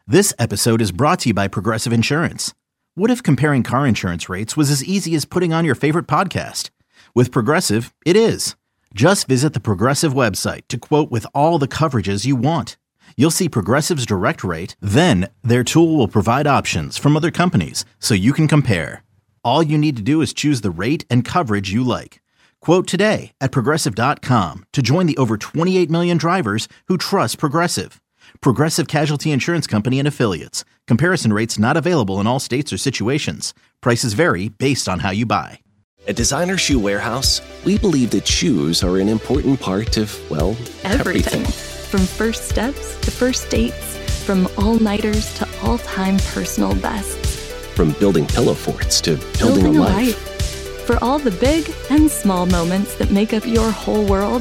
This episode is brought to you by Progressive Insurance. What if comparing car insurance rates was as easy as putting on your favorite podcast? With Progressive, it is. Just visit the Progressive website to quote with all the coverages you want. You'll see Progressive's direct rate, then their tool will provide options from other companies so you can compare. All you need to do is choose the rate and coverage you like. Quote today at Progressive.com to join the over 28 million drivers who trust Progressive. Progressive Casualty Insurance Company and Affiliates. Comparison rates not available in all states or situations. Prices vary based on how you buy. At Designer Shoe Warehouse, we believe that shoes are an important part of, well, everything. From first steps to first dates, from all-nighters to all-time personal bests. From building pillow forts to building a life. For all the big and small moments that make up your whole world,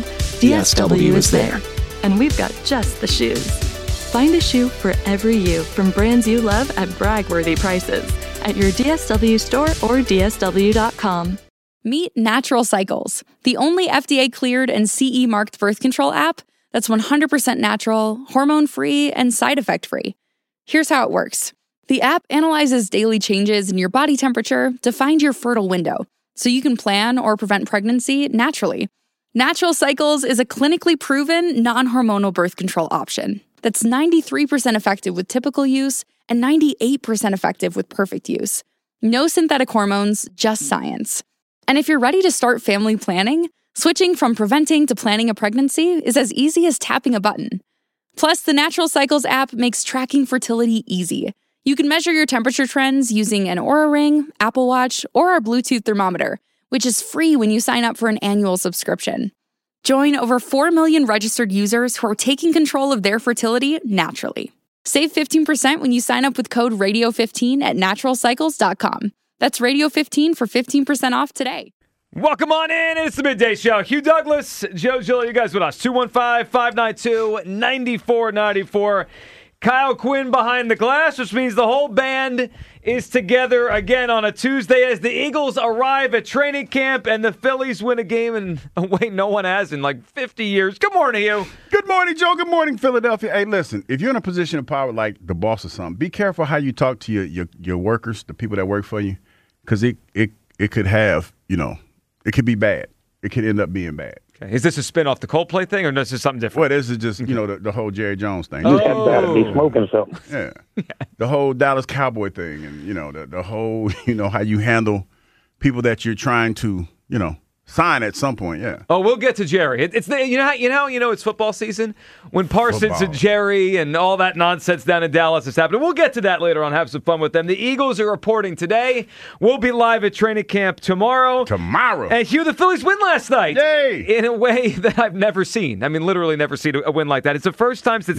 DSW is there. And we've got just the shoes. Find a shoe for every you from brands you love at brag-worthy prices at your DSW store or DSW.com. Meet Natural Cycles, the only FDA-cleared and CE-marked birth control app that's 100% natural, hormone-free, and side effect-free. Here's how it works. The app analyzes daily changes in your body temperature to find your fertile window, so you can plan or prevent pregnancy naturally. Natural Cycles is a clinically proven, non-hormonal birth control option that's 93% effective with typical use and 98% effective with perfect use. No synthetic hormones, just science. And if you're ready to start family planning, switching from preventing to planning a pregnancy is as easy as tapping a button. Plus, the Natural Cycles app makes tracking fertility easy. You can measure your temperature trends using an Oura Ring, Apple Watch, or our Bluetooth thermometer, which is free when you sign up for an annual subscription. Join over 4 million registered users who are taking control of their fertility naturally. Save 15% when you sign up with code RADIO15 at naturalcycles.com. That's Radio15 for 15% off today. Welcome on in. It's the Midday Show. Hugh Douglas, Joe Gill, you guys with us. 215-592-9494. Kyle Quinn behind the glass, which means the whole band is together again on a Tuesday as the Eagles arrive at training camp and the Phillies win a game in a way no one has in like 50 years. Good morning, Hugh. Good morning, Joe. Good morning, Philadelphia. Hey, listen, if you're in a position of power like the boss or something, be careful how you talk to your workers, the people that work for you, because it could have, it could be bad. It could end up being bad. Okay. Is this a spin off the Coldplay thing, or is this something different? Well, this is just, the whole Jerry Jones thing. You gotta be smoking something. Yeah. The whole Dallas Cowboy thing and, the whole, how you handle people that you're trying to, sign at some point, yeah. Oh, we'll get to Jerry. It's it's football season when Parsons and Jerry and all that nonsense down in Dallas is happening. We'll get to that later on. Have some fun with them. The Eagles are reporting today. We'll be live at training camp tomorrow. And Hugh, the Phillies win last night. Yay! In a way that I've never seen. I mean, literally never seen a win like that. It's the first time since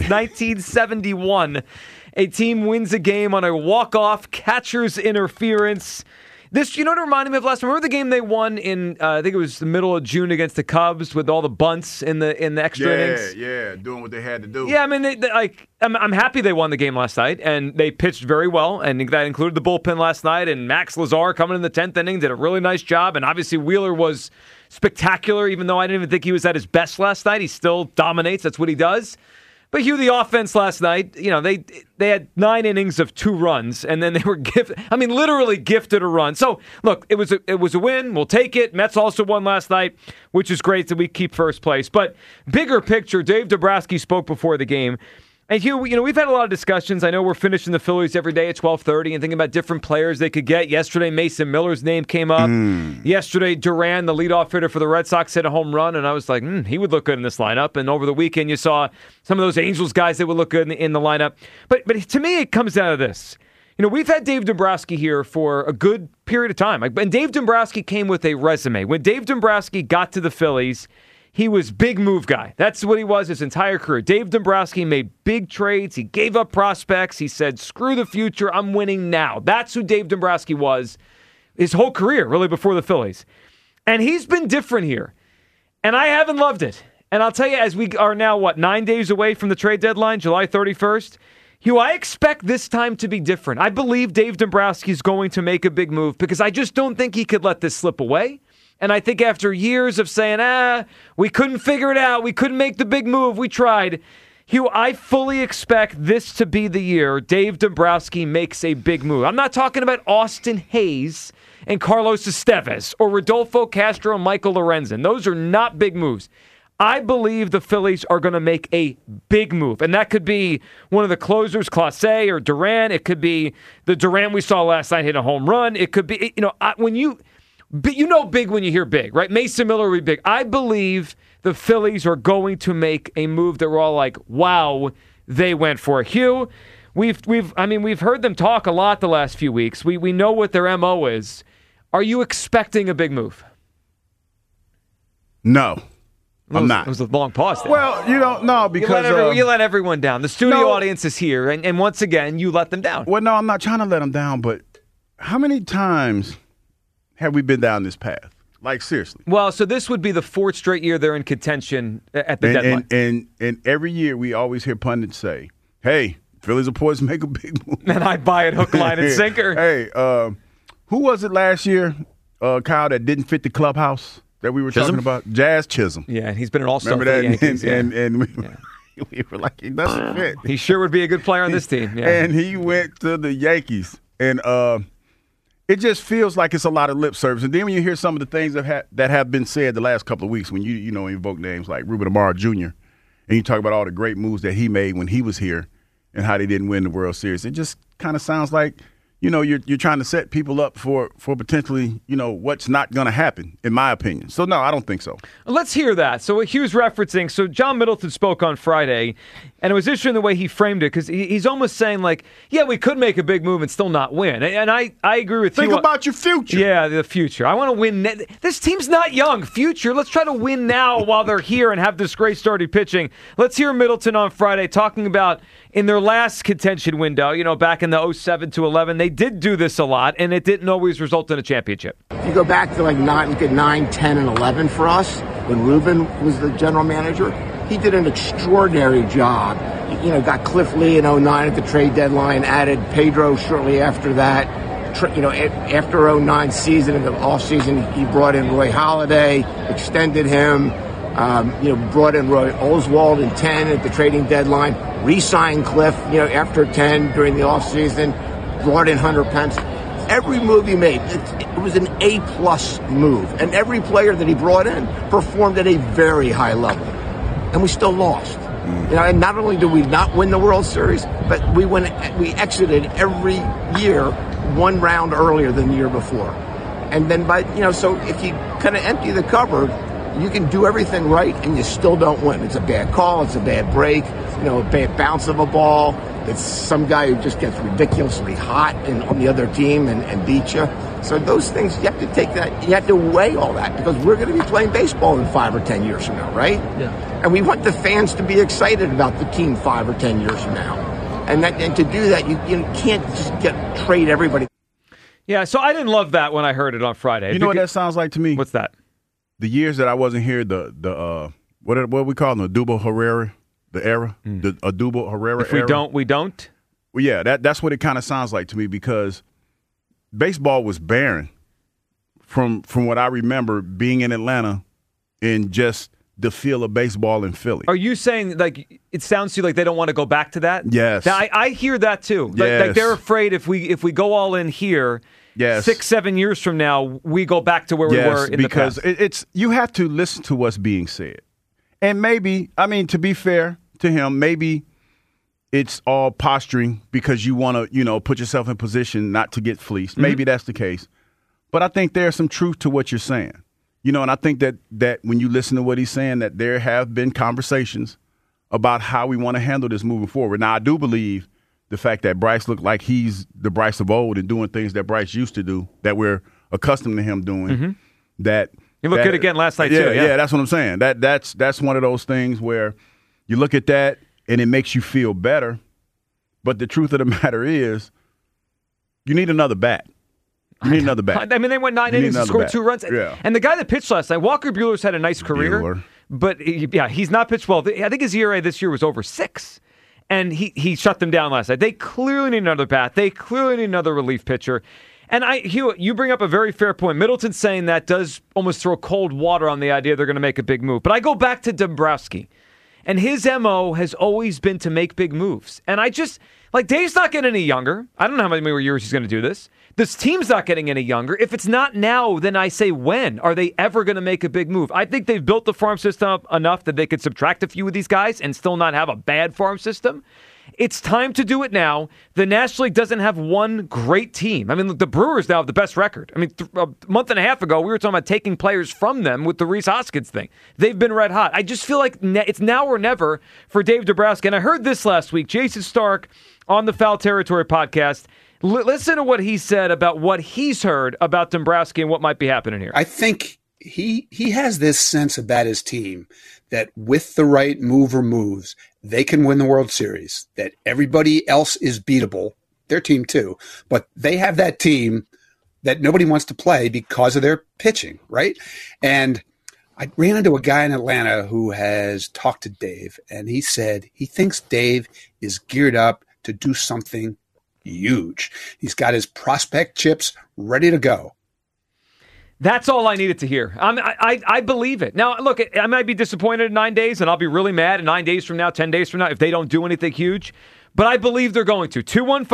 1971 a team wins a game on a walk-off catcher's interference. This, what it reminded me of last time? Remember the game they won in, I think it was the middle of June against the Cubs with all the bunts in the extra innings? Yeah, doing what they had to do. Yeah, I mean, I'm happy they won the game last night, and they pitched very well, and that included the bullpen last night, and Max Lazar coming in the 10th inning did a really nice job, and obviously Wheeler was spectacular, even though I didn't even think he was at his best last night. He still dominates. That's what he does. But Hugh, the offense last night, they had 9 innings of 2 runs, and then they were literally gifted a run. So, look, it was a win. We'll take it. Mets also won last night, which is great that we keep first place. But bigger picture, Dave Dombrowski spoke before the game. And Hugh, we've had a lot of discussions. I know we're finishing the Phillies every day at 12:30 and thinking about different players they could get. Yesterday, Mason Miller's name came up. Yesterday, Duran, the leadoff hitter for the Red Sox, hit a home run, and I was like, he would look good in this lineup. And over the weekend, you saw some of those Angels guys that would look good in the lineup. But to me, it comes down to this. We've had Dave Dombrowski here for a good period of time. And Dave Dombrowski came with a resume. When Dave Dombrowski got to the Phillies, he was big move guy. That's what he was his entire career. Dave Dombrowski made big trades. He gave up prospects. He said, screw the future. I'm winning now. That's who Dave Dombrowski was his whole career, really, before the Phillies. And he's been different here. And I haven't loved it. And I'll tell you, as we are now, 9 days away from the trade deadline, July 31st, Hugh, I expect this time to be different. I believe Dave Dombrowski is going to make a big move because I just don't think he could let this slip away. And I think after years of saying, we couldn't figure it out, we couldn't make the big move, we tried, Hugh, I fully expect this to be the year Dave Dombrowski makes a big move. I'm not talking about Austin Hayes and Carlos Estevez or Rodolfo Castro and Michael Lorenzen. Those are not big moves. I believe the Phillies are going to make a big move, and that could be one of the closers, Clase or Duran. It could be the Duran we saw last night hit a home run. It could be, big when you hear big, right? Mason Miller will be big. I believe the Phillies are going to make a move that we're all like, wow, they went for it. Hugh, we've heard them talk a lot the last few weeks. We know what their MO is. Are you expecting a big move? No, I'm not. It was a long pause there. Well, no, because you let everyone down. The studio audience is here, and once again, you let them down. Well, no, I'm not trying to let them down, but how many times have we been down this path? Like, seriously. Well, so this would be the fourth straight year they're in contention at the deadline. And every year we always hear pundits say, hey, Phillies are poised to make a big move. And I buy it hook, line, and sinker. Hey, who was it last year, Kyle, that didn't fit the clubhouse that we were talking about? Jazz Chisholm. Yeah, and he's been an all-star for the Yankees. And we were like, he doesn't fit. He sure would be a good player on this team. Yeah. And he went to the Yankees. And it just feels like it's a lot of lip service. And then when you hear some of the things that have been said the last couple of weeks, when you invoke names like Ruben Amaro Jr., and you talk about all the great moves that he made when he was here and how they didn't win the World Series, it just kind of sounds like, you're trying to set people up for potentially, what's not going to happen, in my opinion. So, no, I don't think so. Let's hear that. So what Hugh's referencing, so John Middleton spoke on Friday, and it was interesting the way he framed it, because he's almost saying, like, yeah, we could make a big move and still not win. And I agree with you. Think about your future. Yeah, the future. I want to win. This team's not young. Future. Let's try to win now while they're here and have this great starting pitching. Let's hear Middleton on Friday talking about in their last contention window, back in the 07 to 11, they did do this a lot, and it didn't always result in a championship. If you go back to look at 9, 10, and 11 for us, when Ruben was the general manager, he did an extraordinary job. Got Cliff Lee in 09 at the trade deadline, added Pedro shortly after that. After 09 season, in the offseason, he brought in Roy Halladay, extended him, brought in Roy Oswald in 10 at the trading deadline, re-signed Cliff, after 10 during the offseason, brought in Hunter Pence. Every move he made, it was an A-plus move. And every player that he brought in performed at a very high level. And we still lost. And not only did we not win the World Series, but we exited every year one round earlier than the year before. And then so if you kind of empty the cupboard, you can do everything right and you still don't win. It's a bad call, it's a bad break, a bad bounce of a ball. It's some guy who just gets ridiculously hot on the other team and beat you. So those things, you have to take that, you have to weigh all that, because we're going to be playing baseball in 5 or 10 years from now, right? Yeah. And we want the fans to be excited about the team 5 or 10 years from now. And to do that, you can't just trade everybody. Yeah, so I didn't love that when I heard it on Friday. You know what that sounds like to me? What's that? The years that I wasn't here, what do we call them? Odubel Herrera, the era, the Odubel Herrera era. If we don't, we don't. Well, yeah, that's what it kind of sounds like to me, because baseball was barren from what I remember being in Atlanta and just the feel of baseball in Philly. Are you saying, like, it sounds to you like they don't want to go back to that? Yes. Now, I hear that too. Yes. Like they're afraid if we go all in here. Yes. 6-7 years from now, we go back to where we were in the past. Because it's you have to listen to what's being said. And maybe, to be fair to him, maybe it's all posturing because you want to, put yourself in position not to get fleeced. Mm-hmm. Maybe that's the case. But I think there's some truth to what you're saying. And I think that when you listen to what he's saying, that there have been conversations about how we want to handle this moving forward. Now, I do believe the fact that Bryce looked like he's the Bryce of old and doing things that Bryce used to do, that we're accustomed to him doing. Mm-hmm. That he looked good again last night too. Yeah, yeah, that's what I'm saying. That's one of those things where you look at that and it makes you feel better. But the truth of the matter is, you need another bat. You need another bat. They went 9 innings and scored 2 runs. Yeah. And the guy that pitched last night, Walker Buehler's had a nice career. But, he's not pitched well. I think his ERA this year was over 6. And he shut them down last night. They clearly need another bat. They clearly need another relief pitcher. And Hugh, you bring up a very fair point. Middleton saying that does almost throw cold water on the idea they're going to make a big move. But I go back to Dombrowski. And his MO has always been to make big moves. And I just, like, Dave's not getting any younger. I don't know how many more years he's going to do this. This team's not getting any younger. If it's not now, then I say when? Are they ever going to make a big move? I think they've built the farm system up enough that they could subtract a few of these guys and still not have a bad farm system. It's time to do it now. The National League doesn't have one great team. I mean, look, the Brewers now have the best record. I mean, a month and a half ago, we were talking about taking players from them with the Rhys Hoskins thing. They've been red hot. I just feel like it's now or never for Dave Dombrowski. And I heard this last week. Jason Stark on the Foul Territory podcast. Listen to what he said about what he's heard about Dombrowski and what might be happening here. I think he has this sense about his team that with the right move or moves, they can win the World Series, that everybody else is beatable, their team too, but they have that team that nobody wants to play because of their pitching, right? And I ran into a guy in Atlanta who has talked to Dave, and he said he thinks Dave is geared up to do something huge. He's got his prospect chips ready to go. That's all I needed to hear. I believe it. Now, look, I might be disappointed in 9 days, and I'll be really mad in 9 days from now, 10 days from now, if they don't do anything huge. But I believe they're going to.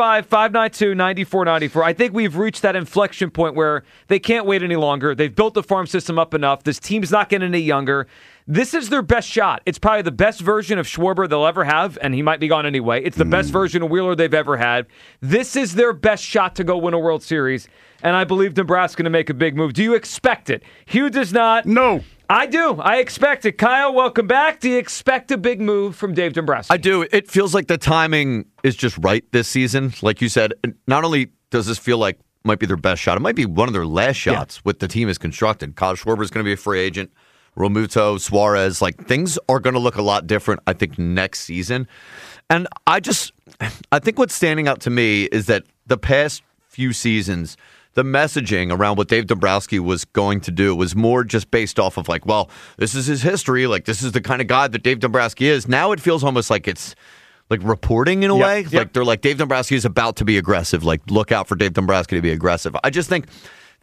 215-592-9494. I think we've reached that inflection point where they can't wait any longer. They've built the farm system up enough. This team's not getting any younger. This is their best shot. It's probably the best version of Schwarber they'll ever have, and he might be gone anyway. It's the best version of Wheeler they've ever had. This is their best shot to go win a World Series, and I believe Nebraska's going to make a big move. Do you expect it? Hugh does not. No. I do. I expect it. Kyle, welcome back. Do you expect a big move from Dave Dombrowski? I do. It feels like the timing is just right this season. Like you said, not only does this feel like might be their best shot, it might be one of their last shots with the team is constructed. Kyle Schwarber is going to be a free agent. Romuto, Suarez, like things are going to look a lot different, I think, next season. And I think what's standing out to me is that the past few seasons, the messaging around what Dave Dombrowski was going to do was more just based off of like, well, this is his history. Like, this is the kind of guy that Dave Dombrowski is. Now it feels almost like it's like reporting in a way. Yep. Like they're like, Dave Dombrowski is about to be aggressive. Like, look out for Dave Dombrowski to be aggressive. I just think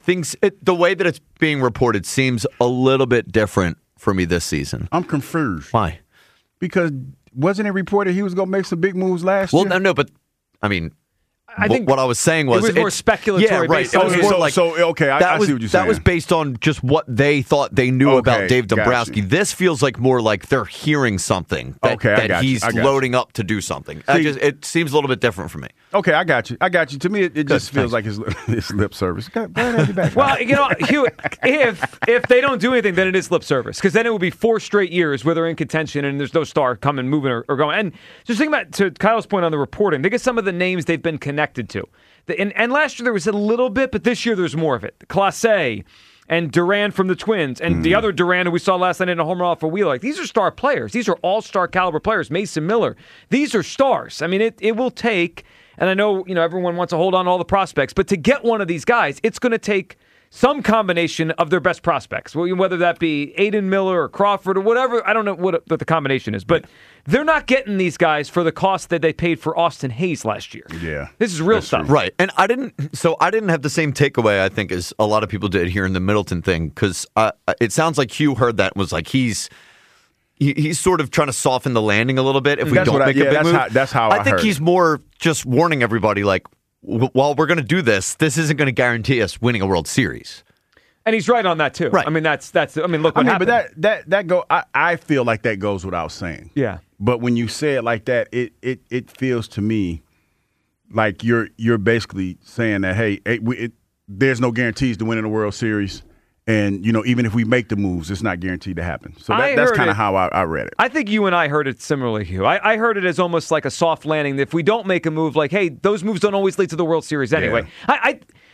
the way that it's being reported seems a little bit different for me this season. I'm confused. Why? Because wasn't it reported he was going to make some big moves last year? Well, no, but I mean, I think what I was saying was it was more speculatory. Yeah, right. Based on It was more like, okay, I see what you're saying. That was based on just what they thought they knew about Dave Dombrowski. Gotcha. This feels like more like they're hearing something that he's loading up to do something. It seems a little bit different for me. Okay, I got you. To me, it just feels like his lip service. Well, Hugh, if they don't do anything, then it is lip service. Because then it would be 4 straight years where they're in contention and there's no star coming, moving, or going. And just think about, to Kyle's point on the reporting, think of some of the names they've been connected to. And last year there was a little bit, but this year there's more of it. Clase and Duran from the Twins and the other Duran who we saw last night in a home run off of Wheeler. Like, these are star players. These are all-star caliber players. Mason Miller. These are stars. I mean, it will take, and I know everyone wants to hold on to all the prospects, but to get one of these guys, it's going to take some combination of their best prospects, whether that be Aiden Miller or Crawford or whatever. I don't know what the combination is, but they're not getting these guys for the cost that they paid for Austin Hayes last year. Yeah. This is real stuff. True. Right. And I didn't have the same takeaway, I think, as a lot of people did here in the Middleton thing, because it sounds like Hugh heard that and was like, he's sort of trying to soften the landing a little bit if we don't make a big move. That's how I think he's more just warning everybody, like, while we're going to do this isn't going to guarantee us winning a World Series. And he's right on that too. Right. I mean, look what happened. But I feel like that goes without saying. Yeah. But when you say it like that, it feels to me like you're basically saying that, hey, there's no guarantees to winning a World Series. And, even if we make the moves, it's not guaranteed to happen. So that's kind of how I read it. I think you and I heard it similarly, Hugh. I heard it as almost like a soft landing. If we don't make a move, like, hey, those moves don't always lead to the World Series anyway. Yeah.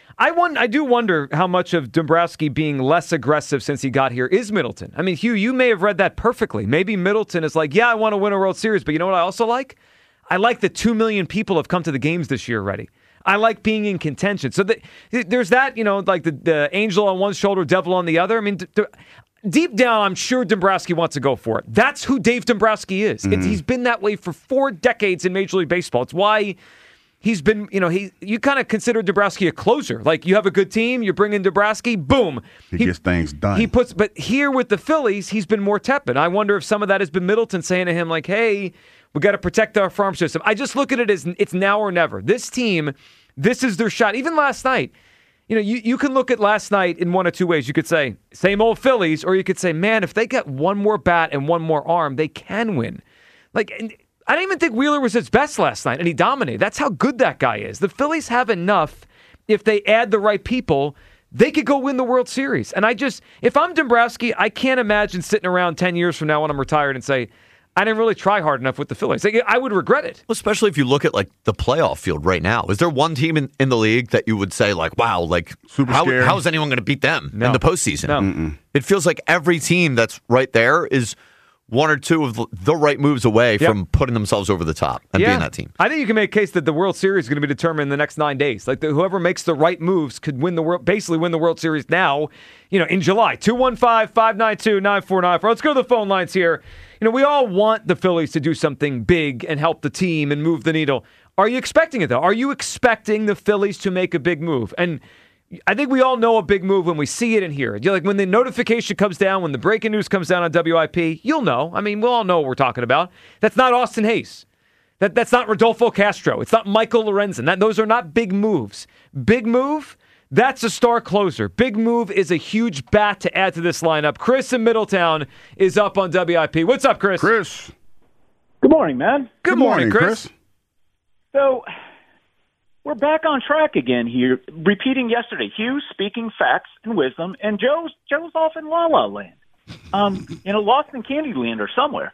I do wonder how much of Dombrowski being less aggressive since he got here is Middleton. I mean, Hugh, you may have read that perfectly. Maybe Middleton is like, yeah, I want to win a World Series, but you know what I also like? I like that 2 million people have come to the games this year already. I like being in contention. So there's that, like the angel on one shoulder, devil on the other. I mean, deep down, I'm sure Dombrowski wants to go for it. That's who Dave Dombrowski is. He's been that way for 4 decades in Major League Baseball. It's why he's been, you kind of consider Dombrowski a closer. Like, you have a good team, you bring in Dombrowski, boom. He gets things done. But here with the Phillies, he's been more tepid. I wonder if some of that has been Middleton saying to him, like, hey, we got to protect our farm system. I just look at it as it's now or never. This team, this is their shot. Even last night, you can look at last night in one of two ways. You could say, same old Phillies, or you could say, man, if they get one more bat and one more arm, they can win. Like, I don't even think Wheeler was his best last night, and he dominated. That's how good that guy is. The Phillies have enough, if they add the right people, they could go win the World Series. And if I'm Dombrowski, I can't imagine sitting around 10 years from now when I'm retired and say, I didn't really try hard enough with the Phillies. Like, I would regret it. Well, especially if you look at, like, the playoff field right now. Is there one team in the league that you would say, like, wow, like, how is anyone going to beat them in the postseason? No. Mm-mm. It feels like every team that's right there is one or two of the right moves away from putting themselves over the top and being that team. I think you can make a case that the World Series is going to be determined in the next 9 days. Like, whoever makes the right moves could win the World Series now, in July. 215-592-9494. Let's go to the phone lines here. We all want the Phillies to do something big and help the team and move the needle. Are you expecting it, though? Are you expecting the Phillies to make a big move? And I think we all know a big move when we see it and hear it. Like, when the notification comes down, when the breaking news comes down on WIP, you'll know. I mean, we'll all know what we're talking about. That's not Austin Hayes. That's not Rodolfo Castro. It's not Michael Lorenzen. Those are not big moves. Big move, that's a star closer. Big move is a huge bat to add to this lineup. Chris in Middletown is up on WIP. What's up, Chris? Chris. Good morning, man. Good morning, Chris. So, we're back on track again here, repeating yesterday. Hugh speaking facts and wisdom, and Joe's off in La La Land, lost in Candyland or somewhere.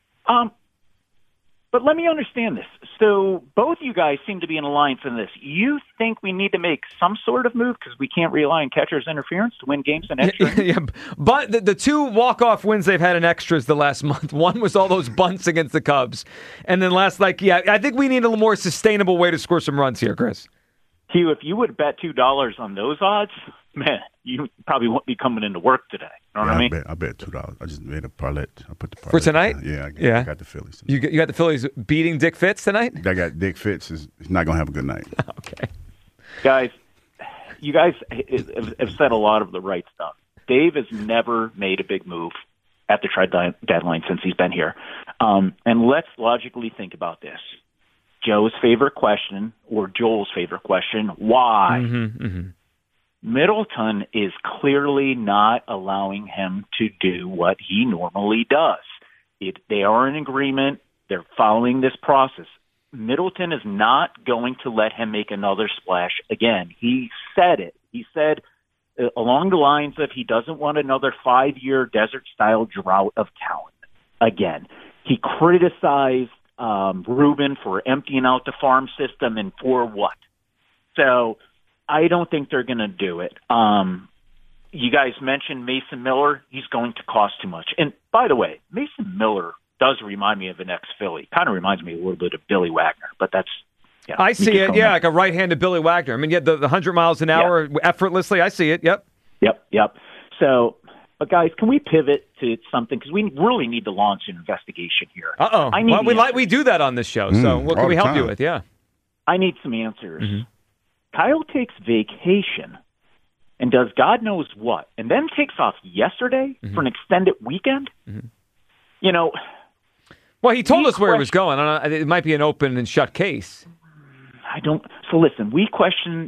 But let me understand this. So both you guys seem to be in alliance in this. You think we need to make some sort of move because we can't rely on catcher's interference to win games in extra? Yeah, but the two walk-off wins they've had in extras the last month. One was all those bunts against the Cubs. And then last night, I think we need a more sustainable way to score some runs here, Chris. Hugh, if you would bet $2 on those odds, man, you probably won't be coming into work today. You know what I mean? I bet $2. I just made a parlay. I put the parlay for tonight. I got the Phillies. You got the Phillies beating Dick Fitz tonight. I got Dick Fitz. He's not gonna have a good night. Okay, guys, you guys have said a lot of the right stuff. Dave has never made a big move at the trade deadline since he's been here. And let's logically think about this. Joe's favorite question, or Joel's favorite question, why? Middleton is clearly not allowing him to do what he normally does. They are in agreement. They're following this process. Middleton is not going to let him make another splash again. He said it. He said along the lines of he doesn't want another 5-year desert-style drought of talent again. He criticized Ruben for emptying out the farm system, and for what? So I don't think they're going to do it. You guys mentioned Mason Miller. He's going to cost too much. And by the way, Mason Miller does remind me of an ex-Philly. Kind of reminds me a little bit of Billy Wagner, but that's I see it, like a right-handed Billy Wagner. I mean, the 100 miles an hour effortlessly. I see it, Yep. So, but guys, can we pivot to something? Because we really need to launch an investigation here. We do that on this show. So what can we help you with? Yeah. I need some answers. Kyle takes vacation and does God knows what, and then takes off yesterday for an extended weekend. Well, he told us where he was going. It might be an open and shut case. So listen, we question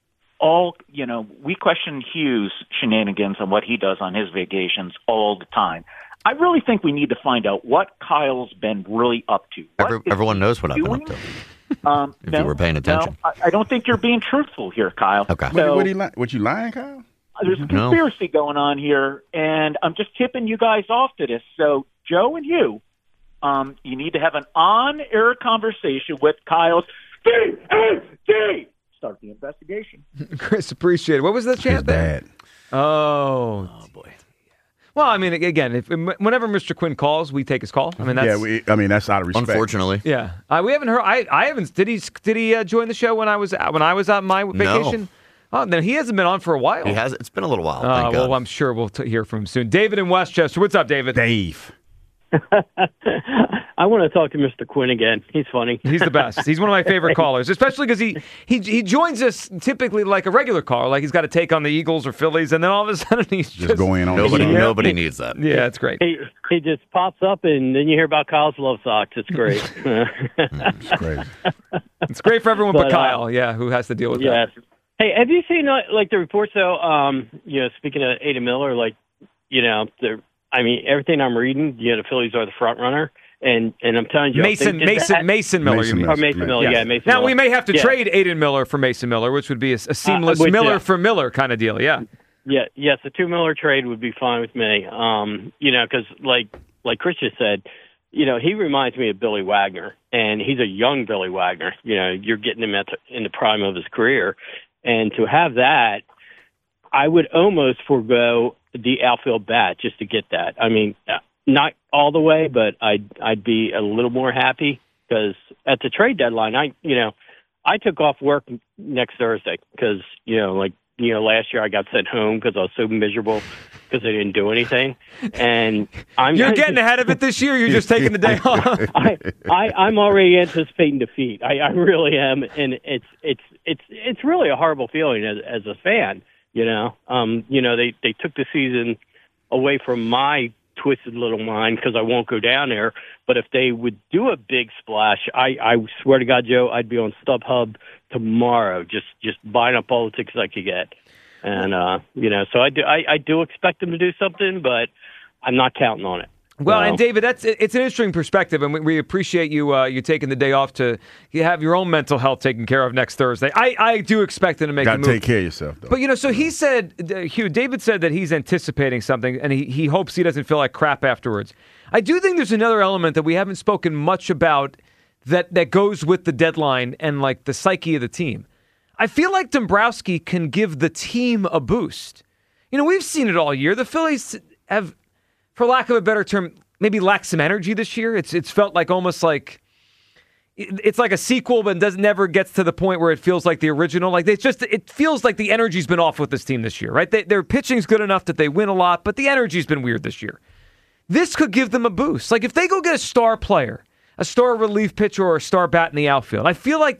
we question Hughes' shenanigans and what he does on his vacations all the time. I really think we need to find out what Kyle's been really up to. Everyone knows what I've been up to. If you were paying attention. No, I don't think you're being truthful here, Kyle. Okay. So, what you lying, Kyle? There's a conspiracy going on here, and I'm just tipping you guys off to this. So, Joe and Hugh, you need to have an on-air conversation with Kyle's D-A-D. Start the investigation. Chris, appreciate it. What was the chant there? Oh, boy. Well, I mean, again, whenever Mr. Quinn calls, we take his call. I mean, that's that's out of respect. Unfortunately, yeah. We haven't heard. I haven't. Did he join the show when I was on my vacation? No. Oh, then he hasn't been on for a while. He has. It's been a little while. Well, I'm sure we'll hear from him soon. David in Westchester. What's up, David? Dave. I want to talk to Mr. Quinn again. He's funny. He's the best. He's one of my favorite callers, especially because he joins us typically like a regular caller, like he's got to take on the Eagles or Phillies, and then all of a sudden he's just go in on nobody needs that. Yeah, it's great. He just pops up, and then you hear about Kyle's love socks. It's great. It's great. It's great for everyone but Kyle, who has to deal with that. Hey, have you seen like the reports though? Speaking of Aidan Miller, everything I'm reading, the Phillies are the front runner, and I'm telling you, Mason Miller. Mason Miller, yes. Mason now Miller. we may have to trade Aidan Miller for Mason Miller, which would be a seamless Miller for Miller kind of deal. Yeah. Yeah. Yes, the 2 Miller trade would be fine with me. Because like Chris just said, he reminds me of Billy Wagner, and he's a young Billy Wagner. You're getting him in the prime of his career, and to have that, I would almost forego the outfield bat just to get that. I mean, not all the way, but I'd be a little more happy because at the trade deadline, I took off work next Thursday because last year I got sent home because I was so miserable because I didn't do anything. And you're getting ahead of it this year. You're just taking the day off. I'm already anticipating defeat. I really am, and it's really a horrible feeling as a fan. They took the season away from my twisted little mind because I won't go down there. But if they would do a big splash, I swear to God, Joe, I'd be on StubHub tomorrow, just buying up all the tickets I could get. And so I do expect them to do something, but I'm not counting on it. Well, and David, it's an interesting perspective, and we appreciate you taking the day off to have your own mental health taken care of next Thursday. I do expect them to make a move. Got to take care of yourself, though. But, so he said, Hugh, David said that he's anticipating something, and he hopes he doesn't feel like crap afterwards. I do think there's another element that we haven't spoken much about that goes with the deadline and, like, the psyche of the team. I feel like Dombrowski can give the team a boost. We've seen it all year. The Phillies have, for lack of a better term, maybe lacked some energy this year. It's felt like almost like it's like a sequel, but never gets to the point where it feels like the original. Like it feels like the energy's been off with this team this year, right? Their pitching's good enough that they win a lot, but the energy's been weird this year. This could give them a boost. Like if they go get a star player, a star relief pitcher, or a star bat in the outfield, I feel like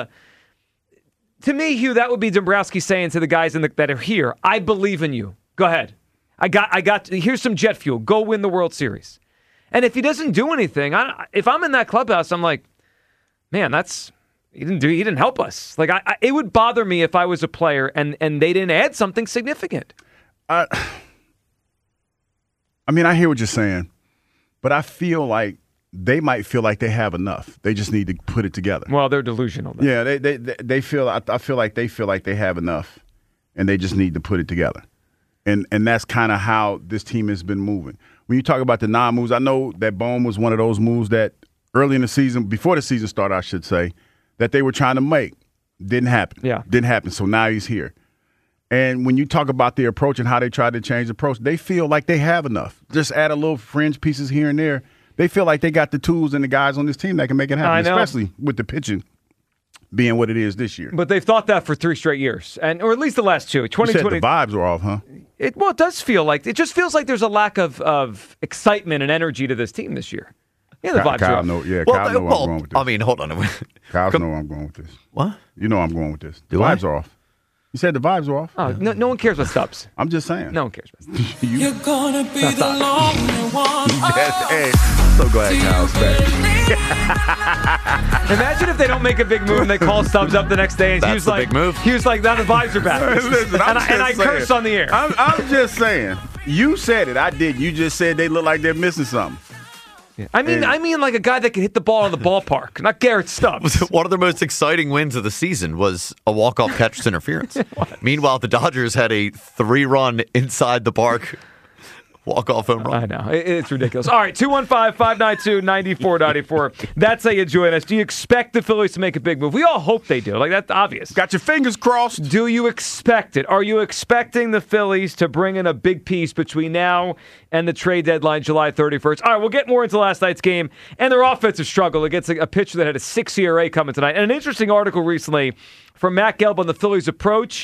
to me, Hugh, that would be Dombrowski saying to the guys that are here, I believe in you. Go ahead. I got. Here's some jet fuel. Go win the World Series. And if he doesn't do anything, if I'm in that clubhouse, I'm like, man, he didn't help us. Like it would bother me if I was a player and they didn't add something significant. I hear what you're saying, but I feel like they might feel like they have enough. They just need to put it together. Well, they're delusional. Then. Yeah, they feel. I feel like they feel like they have enough, and they just need to put it together. And that's kind of how this team has been moving. When you talk about the non-moves, I know that Bohm was one of those moves that early in the season, before the season started, I should say, that they were trying to make. Didn't happen. Yeah. Didn't happen. So now he's here. And when you talk about their approach and how they tried to change the approach, they feel like they have enough. Just add a little fringe pieces here and there. They feel like they got the tools and the guys on this team that can make it happen, especially with the pitching being what it is this year. But they've thought that for 3 straight years, or at least the last 2. 2020. You said the vibes were off, huh? It does feel like it just feels like there's a lack of excitement and energy to this team this year. Yeah, the vibes are off. Kyle knows where I'm going with this. I mean, hold on. Kyle knows where I'm going with this. What? You know I'm going with this. The vibes are off. You said the vibes are off. Oh, no one cares about Stubbs. I'm just saying. No one cares about Stubbs. You're gonna be the lonely one. Hey, so glad Kyle's back. Imagine if they don't make a big move and they call Stubbs up the next day and That's the big move. He was like, now the vibes are back. Listen, and I curse on the air. I'm just saying. You said it. I did. You just said they look like they're missing something. Yeah. I mean like a guy that can hit the ball in the ballpark, not Garrett Stubbs. One of their most exciting wins of the season was a walk-off catch interference. Meanwhile, the Dodgers had a 3-run inside the park walk-off home run. I know. It's ridiculous. All right, 215-592-9494. That's how you join us. Do you expect the Phillies to make a big move? We all hope they do. Like, that's obvious. Got your fingers crossed. Do you expect it? Are you expecting the Phillies to bring in a big piece between now and the trade deadline, July 31st? All right, we'll get more into last night's game and their offensive struggle against a pitcher that had a 6 ERA coming tonight. And an interesting article recently from Matt Gelb on the Phillies' approach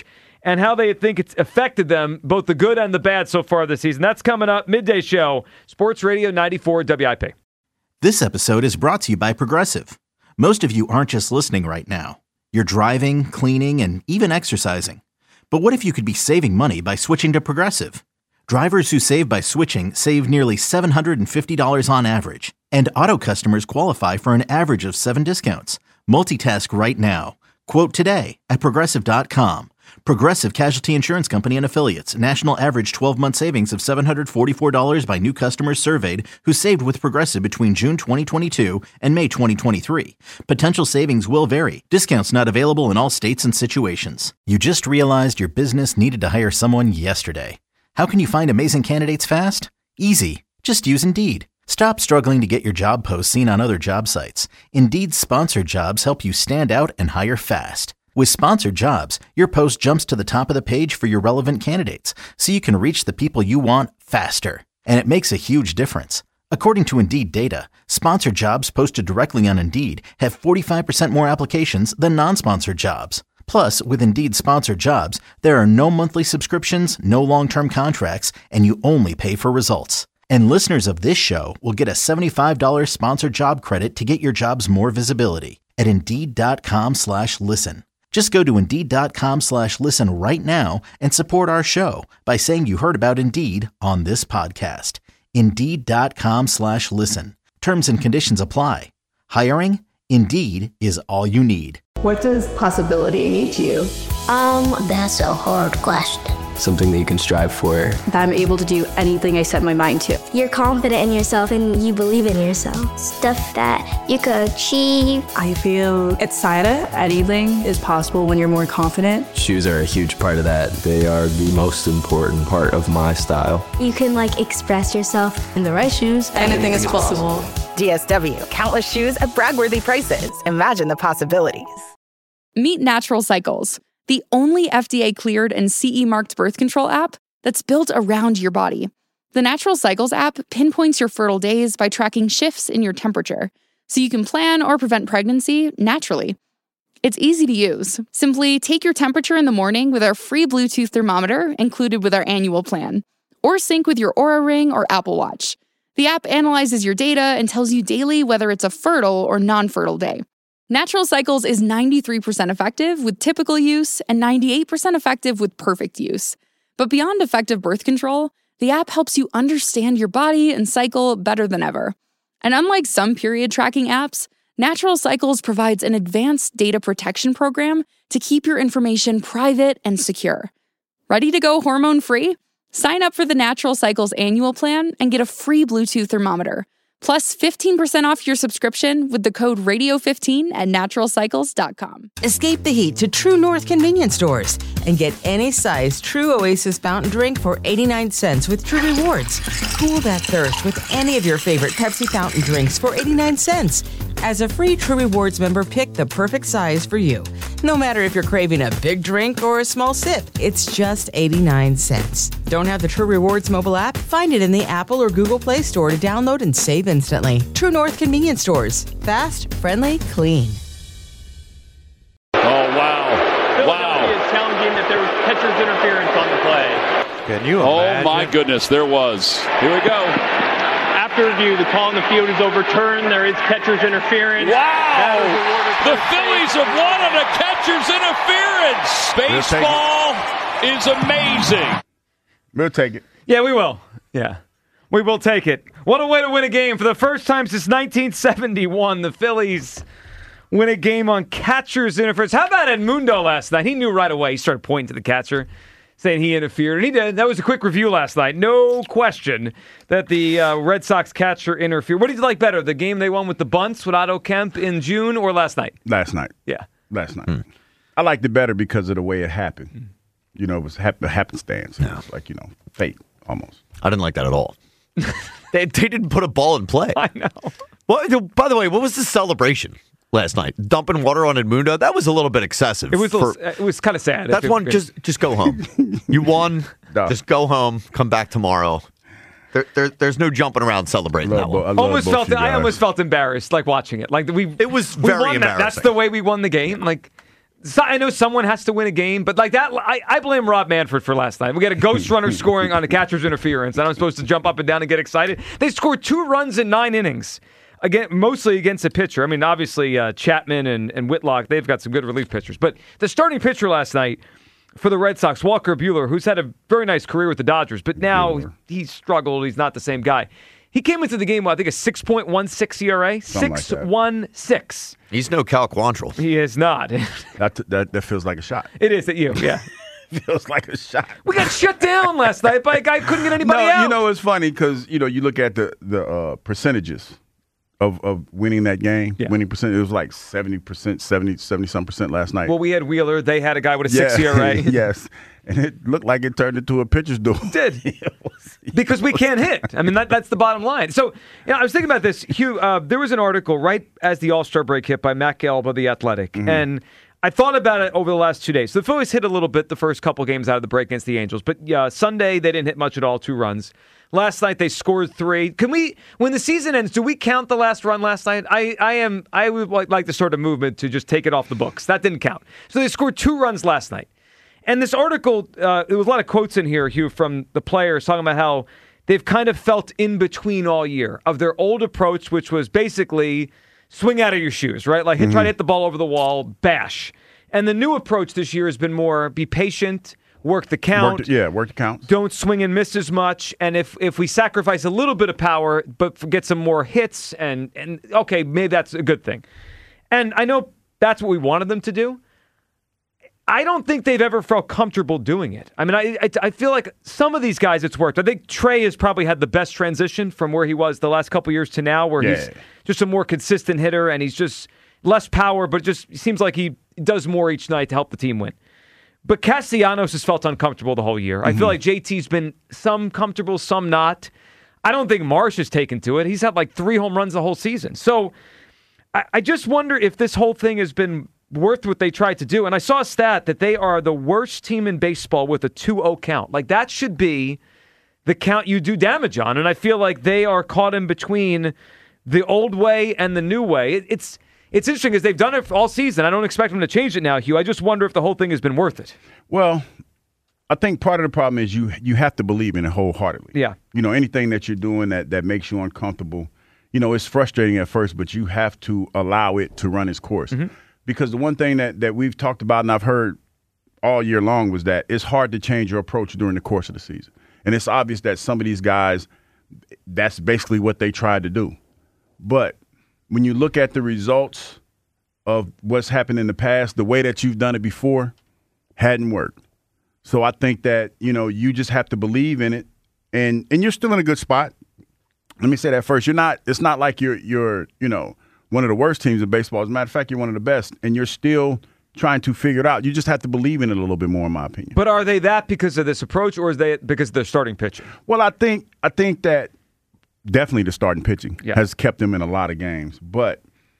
and how they think it's affected them, both the good and the bad so far this season. That's coming up. Midday Show, Sports Radio 94 WIP. This episode is brought to you by Progressive. Most of you aren't just listening right now. You're driving, cleaning, and even exercising. But what if you could be saving money by switching to Progressive? Drivers who save by switching save nearly $750 on average. And auto customers qualify for an average of 7 discounts. Multitask right now. Quote today at Progressive.com. Progressive Casualty Insurance Company and Affiliates. National average 12-month savings of $744 by new customers surveyed who saved with Progressive between June 2022 and May 2023. Potential savings will vary. Discounts not available in all states and situations. You just realized your business needed to hire someone yesterday. How can you find amazing candidates fast? Easy. Just use Indeed. Stop struggling to get your job posts seen on other job sites. Indeed's sponsored jobs help you stand out and hire fast. With sponsored jobs, your post jumps to the top of the page for your relevant candidates, so you can reach the people you want faster. And it makes a huge difference. According to Indeed data, sponsored jobs posted directly on Indeed have 45% more applications than non-sponsored jobs. Plus, with Indeed sponsored jobs, there are no monthly subscriptions, no long-term contracts, and you only pay for results. And listeners of this show will get a $75 sponsored job credit to get your jobs more visibility at Indeed.com/listen. Just go to Indeed.com/listen right now and support our show by saying you heard about Indeed on this podcast. Indeed.com/listen. Terms and conditions apply. Hiring? Indeed is all you need. What does possibility mean to you? That's a hard question. Something that you can strive for. That I'm able to do anything I set my mind to. You're confident in yourself and you believe in yourself. Stuff that you could achieve. I feel excited. Anything is possible when you're more confident. Shoes are a huge part of that. They are the most important part of my style. You can express yourself. In the right shoes, anything is possible. DSW, countless shoes at brag-worthy prices. Imagine the possibilities. Meet Natural Cycles, the only FDA-cleared and CE-marked birth control app that's built around your body. The Natural Cycles app pinpoints your fertile days by tracking shifts in your temperature, so you can plan or prevent pregnancy naturally. It's easy to use. Simply take your temperature in the morning with our free Bluetooth thermometer included with our annual plan, or sync with your Oura Ring or Apple Watch. The app analyzes your data and tells you daily whether it's a fertile or non-fertile day. Natural Cycles is 93% effective with typical use and 98% effective with perfect use. But beyond effective birth control, the app helps you understand your body and cycle better than ever. And unlike some period tracking apps, Natural Cycles provides an advanced data protection program to keep your information private and secure. Ready to go hormone-free? Sign up for the Natural Cycles annual plan and get a free Bluetooth thermometer. Plus 15% off your subscription with the code radio15 at naturalcycles.com. Escape the heat to True North convenience stores and get any size True Oasis fountain drink for 89 cents with True Rewards. Cool that thirst with any of your favorite Pepsi fountain drinks for 89 cents. As a free True Rewards member, pick the perfect size for you. No matter if you're craving a big drink or a small sip, it's just 89 cents. Don't have the True Rewards mobile app? Find it in the Apple or Google Play Store to download and save instantly. True North convenience stores. Fast, friendly, clean. Oh, wow. Philadelphia is challenging that there was catcher's interference on the play. Can you imagine? Oh, my goodness, there was. Here we go. After review, the call on the field is overturned. There is catcher's interference. Wow! The Phillies have wanted a catcher's interference. Baseball is amazing. We'll take it. Yeah, we will. Yeah. We will take it. What a way to win a game. For the first time since 1971, the Phillies win a game on catcher's interference. How about Edmundo last night? He knew right away. He started pointing to the catcher, saying he interfered. And he did. That was a quick review last night. No question that the Red Sox catcher interfered. What did you like better, the game they won with the bunts with Otto Kemp in June or last night? Last night. Yeah. Last night. I liked it better because of the way it happened. You know, it was happenstance. It was like, fate almost. I didn't like that at all. They didn't put a ball in play. I know. Well, by the way, what was the celebration last night? Dumping water on Edmundo? That was a little bit excessive. It was kind of sad. That's one. Just go home. You won. No. Just go home. Come back tomorrow. There's no jumping around celebrating that one. I almost felt embarrassed, like watching it. Like it was very embarrassing. That's the way we won the game. Like I know someone has to win a game, but like that, I blame Rob Manfred for last night. We got a ghost runner scoring on a catcher's interference, and I'm supposed to jump up and down and get excited. They scored 2 runs in 9 innings. Again, mostly against a pitcher. I mean, obviously, Chapman and Whitlock, they've got some good relief pitchers. But the starting pitcher last night for the Red Sox, Walker Buehler, who's had a very nice career with the Dodgers, but now he's struggled. He's not the same guy. He came into the game with, I think, a 6.16 ERA. 6.16. He's no Cal Quantrill. He is not. That feels like a shot. It is at you, yeah. Feels like a shot. We got shut down last night by a guy who couldn't get anybody out. You know, it's funny because, you look at the percentages of winning that game. Yeah. Winning percent, it was like 70%, 70-some% last night. Well, we had Wheeler. They had a guy with a 6 ERA. Yes. And it looked like it turned into a pitcher's duel. It did. Because we can't hit. I mean, that's the bottom line. So, I was thinking about this. Hugh, there was an article right as the All-Star break hit by Matt Gelb of The Athletic. Mm-hmm. And I thought about it over the last 2 days. So the Phillies hit a little bit the first couple games out of the break against the Angels. But Sunday, they didn't hit much at all, 2 runs. Last night, they scored 3. Can we, when the season ends, do we count the last run last night? I would like the sort of movement to just take it off the books. That didn't count. So they scored 2 runs last night. And this article, there was a lot of quotes in here, Hugh, from the players talking about how they've kind of felt in between all year of their old approach, which was basically swing out of your shoes, right? Like try to hit the ball over the wall, bash. And the new approach this year has been more be patient, work the count. Work the count. Don't swing and miss as much. And if we sacrifice a little bit of power, but get some more hits, and okay, maybe that's a good thing. And I know that's what we wanted them to do. I don't think they've ever felt comfortable doing it. I mean, I feel like some of these guys it's worked. I think Trey has probably had the best transition from where he was the last couple years to now, where he's just a more consistent hitter and he's just less power, but just seems like he does more each night to help the team win. But Castellanos has felt uncomfortable the whole year. I feel like JT's been some comfortable, some not. I don't think Marsh has taken to it. He's had like 3 home runs the whole season. So I just wonder if this whole thing has been worth what they tried to do. And I saw a stat that they are the worst team in baseball with a 2-0 count. Like, that should be the count you do damage on. And I feel like they are caught in between the old way and the new way. It's interesting because they've done it all season. I don't expect them to change it now, Hugh. I just wonder if the whole thing has been worth it. Well, I think part of the problem is you have to believe in it wholeheartedly. Yeah. Anything that you're doing that makes you uncomfortable, it's frustrating at first, but you have to allow it to run its course. Mm-hmm. Because the one thing that we've talked about and I've heard all year long was that it's hard to change your approach during the course of the season. And it's obvious that some of these guys, that's basically what they tried to do. But when you look at the results of what's happened in the past, the way that you've done it before hadn't worked. So I think that, you just have to believe in it. And you're still in a good spot. Let me say that first. It's not like you're one of the worst teams in baseball. As a matter of fact, you're one of the best, and you're still trying to figure it out. You just have to believe in it a little bit more, in my opinion. But are they that because of this approach, or is they because of their starting pitching? Well, I think that definitely the starting pitching has kept them in a lot of games. But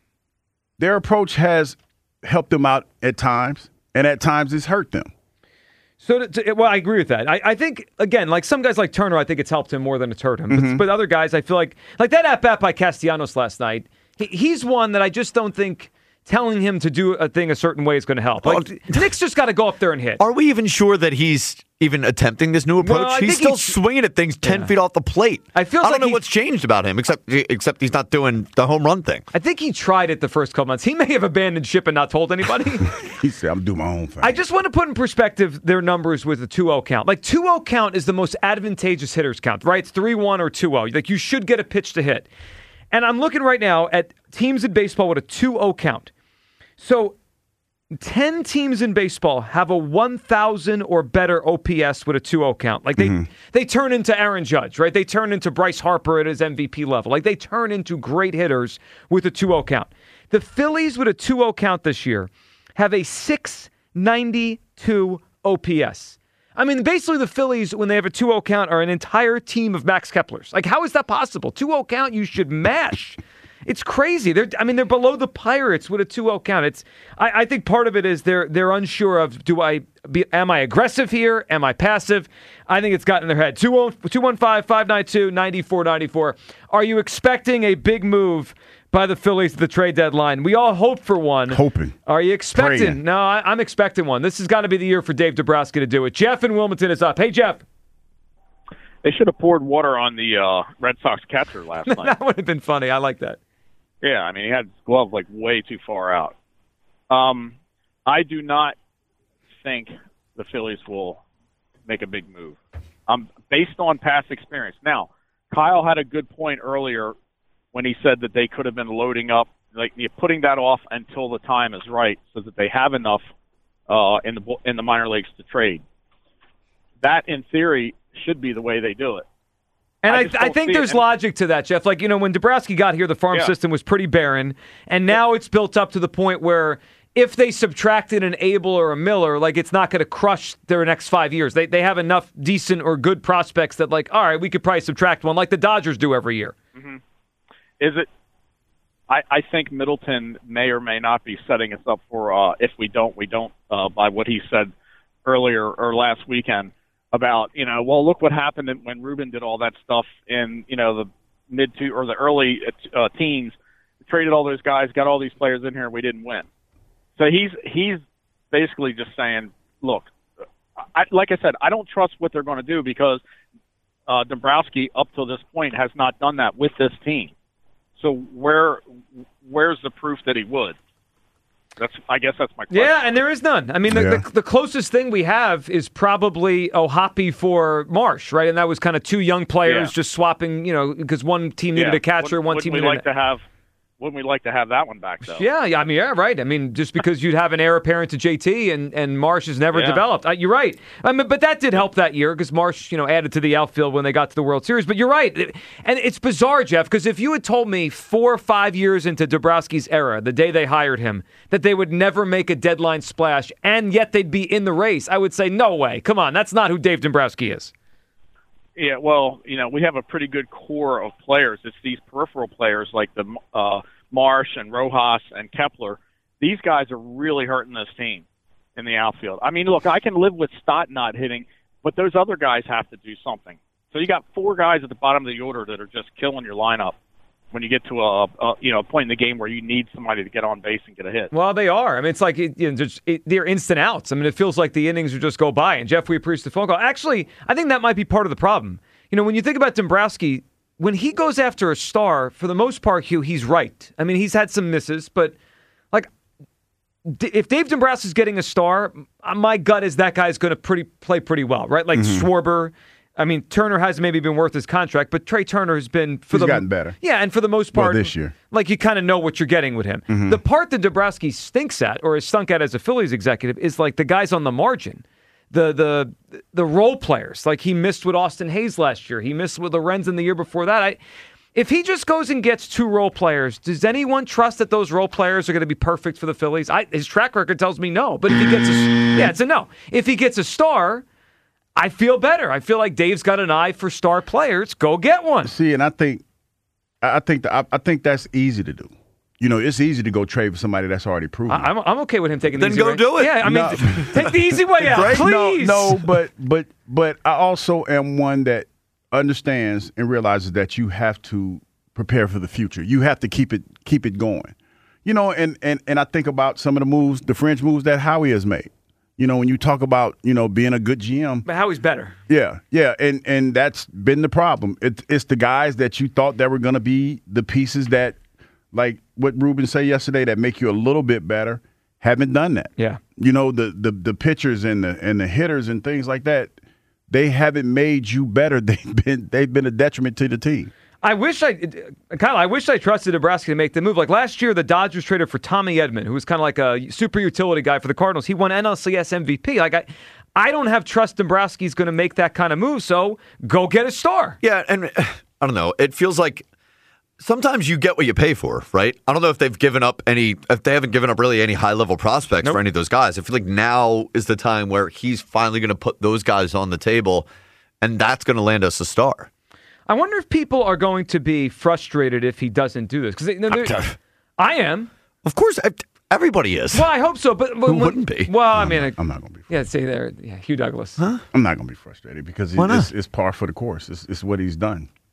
their approach has helped them out at times, and at times it's hurt them. So, well, I agree with that. I think, again, like some guys like Turner, I think it's helped him more than it's hurt him. Mm-hmm. But other guys, I feel like that at-bat by Castellanos last night, he's one that I just don't think telling him to do a thing a certain way is going to help. Like, Nick's just got to go up there and hit. Are we even sure that he's even attempting this new approach? Well, he's still swinging at things 10 feet off the plate. I don't know what's changed about him, except he's not doing the home run thing. I think he tried it the first couple months. He may have abandoned ship and not told anybody. He said, I'm doing my own thing. I just want to put in perspective their numbers with a 2-0 count. Like, 2-0 count is the most advantageous hitters count, right? It's 3-1 or 2-0. Like, you should get a pitch to hit. And I'm looking right now at teams in baseball with a 2-0 count. So 10 teams in baseball have a 1,000 or better OPS with a 2-0 count. Like they turn into Aaron Judge, right? They turn into Bryce Harper at his MVP level. Like they turn into great hitters with a 2-0 count. The Phillies with a 2-0 count this year have a 692 OPS. I mean, basically the Phillies, when they have a 2-0 count, are an entire team of Max Keplers. Like, how is that possible? 2-0 count, you should mash. It's crazy. They're below the Pirates with a 2-0 count. I think part of it is they're unsure of am I aggressive here? Am I passive? I think it's gotten in their head. 215-592-9494. Are you expecting a big move by the Phillies at the trade deadline. We all hope for one. Hoping. Are you expecting? Praying. No, I'm expecting one. This has got to be the year for Dave Dombrowski to do it. Jeff in Wilmington is up. Hey, Jeff. They should have poured water on the Red Sox catcher last night. That would have been funny. I like that. Yeah, I mean, he had his glove like way too far out. I do not think the Phillies will make a big move. Based on past experience. Now, Kyle had a good point earlier when he said that they could have been loading up, like putting that off until the time is right, so that they have enough in the minor leagues to trade. That, in theory, should be the way they do it. And I think there's logic to that, Jeff. Like, when Dombrowski got here, the farm system was pretty barren, and now it's built up to the point where if they subtracted an Abel or a Miller, like, it's not going to crush their next 5 years. They have enough decent or good prospects that, like, all right, we could probably subtract one, like the Dodgers do every year. Mm-hmm. Is it? I think Middleton may or may not be setting us up for if we don't, by what he said earlier or last weekend about, well, look what happened when Ruben did all that stuff in, the the early teens, traded all those guys, got all these players in here, and we didn't win. So he's basically just saying, look, like I said, I don't trust what they're going to do because Dombrowski up to this point has not done that with this team. So where's the proof that he would? I guess that's my question. Yeah, and there is none. I mean, the closest thing we have is probably O'Hoppe for Marsh, right? And that was kind of two young players just swapping, because one team needed a catcher, one team needed Wouldn't we like to have that one back, though? Yeah, I mean, right. I mean, just because you'd have an heir apparent to JT and Marsh has never developed. You're right. I mean, but that did help that year because Marsh, added to the outfield when they got to the World Series. But you're right. And it's bizarre, Jeff, because if you had told me 4 or 5 years into Dombrowski's era, the day they hired him, that they would never make a deadline splash and yet they'd be in the race, I would say, no way. Come on, that's not who Dave Dombrowski is. Yeah, well, we have a pretty good core of players. It's these peripheral players like the Marsh and Rojas and Kepler. These guys are really hurting this team in the outfield. I mean, look, I can live with Stott not hitting, but those other guys have to do something. So you got 4 guys at the bottom of the order that are just killing your lineup when you get to a point in the game where you need somebody to get on base and get a hit. Well, they are. I mean, it's like they're instant outs. I mean, it feels like the innings would just go by. And Jeff, we appreciate the phone call. Actually, I think that might be part of the problem. When you think about Dombrowski, when he goes after a star, for the most part, Hugh, he's right. I mean, he's had some misses, but like if Dave Dombrowski's getting a star, my gut is that guy's going to play pretty well, right? Like Schwarber. I mean, Turner hasn't maybe been worth his contract, but Trey Turner has been he's gotten better. Yeah, and for the most part, this year, like you kind of know what you're getting with him. Mm-hmm. The part that Dombrowski stinks at, or has stunk at as a Phillies executive, is like the guys on the margin, the role players. Like he missed with Austin Hayes last year, he missed with Lorenzen the year before that. If he just goes and gets 2 role players, does anyone trust that those role players are going to be perfect for the Phillies? His track record tells me no. But if he gets it's a no. If he gets a star, I feel better. I feel like Dave's got an eye for star players. Go get one. See, and I think that's easy to do. It's easy to go trade for somebody that's already proven. I'm okay with him taking the easy way. Then go do it. Yeah, I mean, take the easy way out, please. No, but I also am one that understands and realizes that you have to prepare for the future. You have to keep it going. And I think about some of the moves, the fringe moves that Howie has made. When you talk about, being a good GM. But Howie's better. Yeah. And that's been the problem. It's the guys that you thought that were going to be the pieces that, like what Ruben said yesterday, that make you a little bit better, haven't done that. Yeah. The pitchers and the hitters and things like that, they haven't made you better. They've been a detriment to the team. I wish I trusted Dombrowski to make the move. Like last year, the Dodgers traded for Tommy Edman, who was kind of like a super utility guy for the Cardinals. He won NLCS MVP. Like I don't have trust Dombrowski's going to make that kind of move. So go get a star. Yeah, and I don't know. It feels like sometimes you get what you pay for, right? I don't know if they haven't given up really any high level prospects for any of those guys. I feel like now is the time where he's finally going to put those guys on the table, and that's going to land us a star. I wonder if people are going to be frustrated if he doesn't do this. Because I am. Of course, everybody is. Well, I hope so. But who wouldn't be? Well, I mean, I'm not going to be. Yeah, say there. Yeah, Hugh Douglas. Huh? I'm not going to be frustrated because it's par for the course. It's what he's done.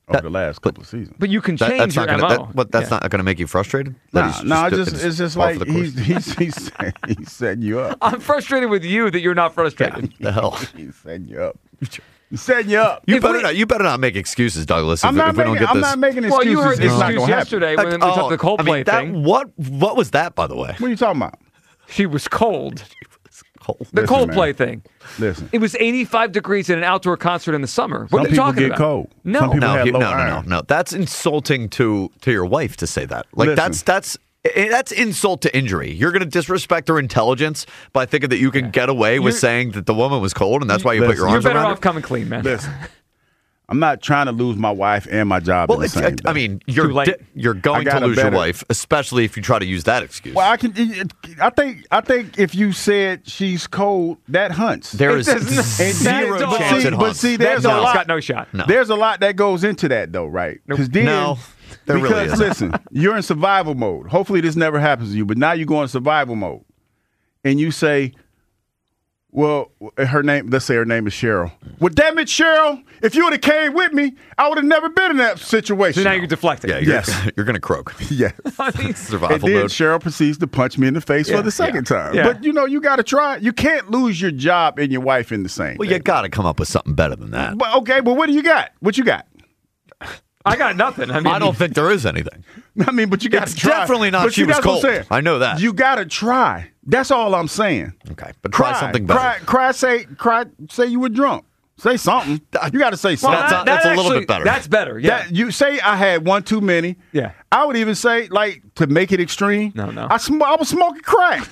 over the last couple of seasons. But you can change your MO. That's not going to make you frustrated? It's just like he's setting you up. I'm frustrated with you that you're not frustrated. Yeah, the hell? He's setting you up. He's setting you up. You better not make excuses, Douglas. I'm not making excuses. Well, you heard the excuse yesterday when we took the Coldplay thing. What was that, by the way? What are you talking about? She was cold. The Listen, Coldplay thing. Listen. It was 85 degrees at an outdoor concert in the summer. What are you talking about? Some people get cold. No. Some people have low iron. No. That's insulting to your wife to say that. Like, that's insult to injury. You're going to disrespect her intelligence by thinking that you can get away with saying that the woman was cold, and that's why you put your arms around her. You're better off coming clean, man. Listen. I'm not trying to lose my wife and my job in the same day. I mean, you're going to lose your wife, especially if you try to use that excuse. Well, I think if you said she's cold, that hunts. There is zero chance it hunts. But see, there's a lot. Got no shot. No. There's a lot that goes into that, though, right? Because really isn't. Listen, you're in survival mode. Hopefully, this never happens to you. But now you go in survival mode, and you say, well, let's say her name is Cheryl. Well, damn it, Cheryl, if you would have came with me, I would have never been in that situation. So now you're deflecting. Yeah, you're going to croak. Yes. Survival and then mode. Cheryl proceeds to punch me in the face for the second time. Yeah. But, you got to try. You can't lose your job and your wife in the same Well, day. you got to come up with something better than that. But, okay, but what do you got? What you got? I got nothing. I don't think there is anything. But you got to try. Definitely not she was cold. I know that. You got to try. That's all I'm saying. Okay, but try something better. Cry, say you were drunk. Say something. You got to say something. Well, that's a little bit better. That's better, yeah. You say I had one too many. Yeah. I would even say, to make it extreme. No. I was smoking crack.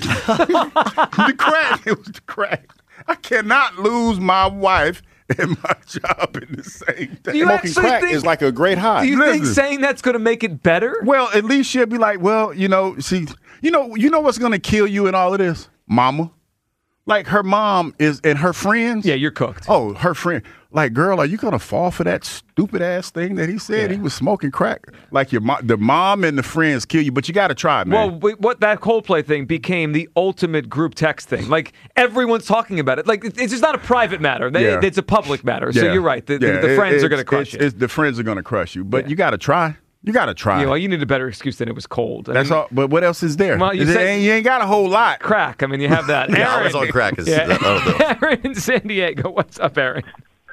It was the crack. I cannot lose my wife and my job in the same day. Smoking crack is like a great high. Do you think saying that's going to make it better? Well, at least she'll be like, well, see, you know what's going to kill you in all of this? Mama. Like her mom and her friends. Yeah, you're cooked. Oh, her friend. Like, girl, are you going to fall for that stupid ass thing that he said? Yeah. He was smoking crack. Like the mom and the friends kill you, but you got to try, man. Well, what that Coldplay thing became the ultimate group text thing. Like, everyone's talking about it. Like, it's just not a private matter. It's a public matter. So you're right. The friends are going to crush you. The friends are going to crush you, but you got to try. You got to try. You need a better excuse than it was cold. That's all. But what else is there? Well, you ain't got a whole lot. Crack. I mean, you have that. Yeah, I was on crack. Aaron in San Diego. What's up, Aaron?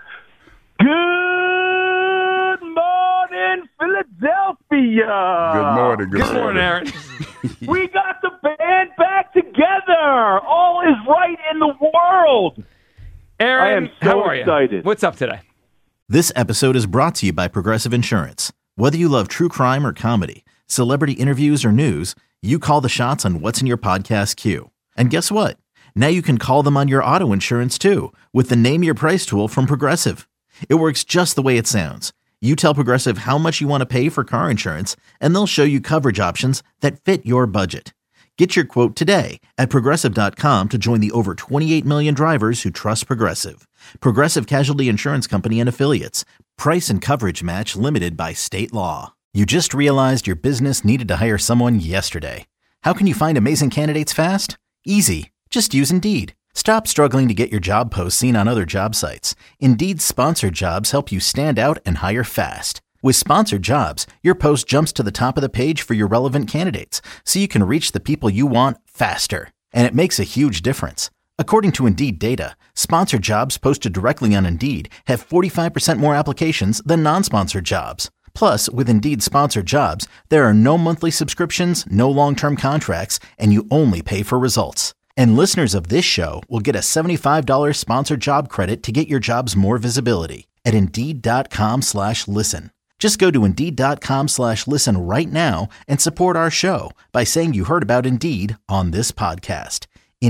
Good morning, Philadelphia. Good morning. Good morning, Aaron. We got the band back together. All is right in the world. Aaron, I am so how are excited. You? What's up today? This episode is brought to you by Progressive Insurance. Whether you love true crime or comedy, celebrity interviews or news, you call the shots on what's in your podcast queue. And guess what? Now you can call them on your auto insurance too with the Name Your Price tool from Progressive. It works just the way it sounds. You tell Progressive how much you want to pay for car insurance, and they'll show you coverage options that fit your budget. Get your quote today at Progressive.com to join the over 28 million drivers who trust Progressive. Progressive Casualty Insurance Company and Affiliates. Price and coverage match limited by state law. You just realized your business needed to hire someone yesterday. How can you find amazing candidates fast? Easy. Just use Indeed. Stop struggling to get your job posts seen on other job sites. Indeed's sponsored jobs help you stand out and hire fast. With sponsored jobs, your post jumps to the top of the page for your relevant candidates, so you can reach the people you want faster. And it makes a huge difference. According to Indeed data, sponsored jobs posted directly on Indeed have 45% more applications than non-sponsored jobs. Plus, with Indeed sponsored jobs, there are no monthly subscriptions, no long-term contracts, and you only pay for results. And listeners of this show will get a $75 sponsored job credit to get your jobs more visibility at Indeed.com/listen. Just go to Indeed.com/listen right now and support our show by saying you heard about Indeed on this podcast.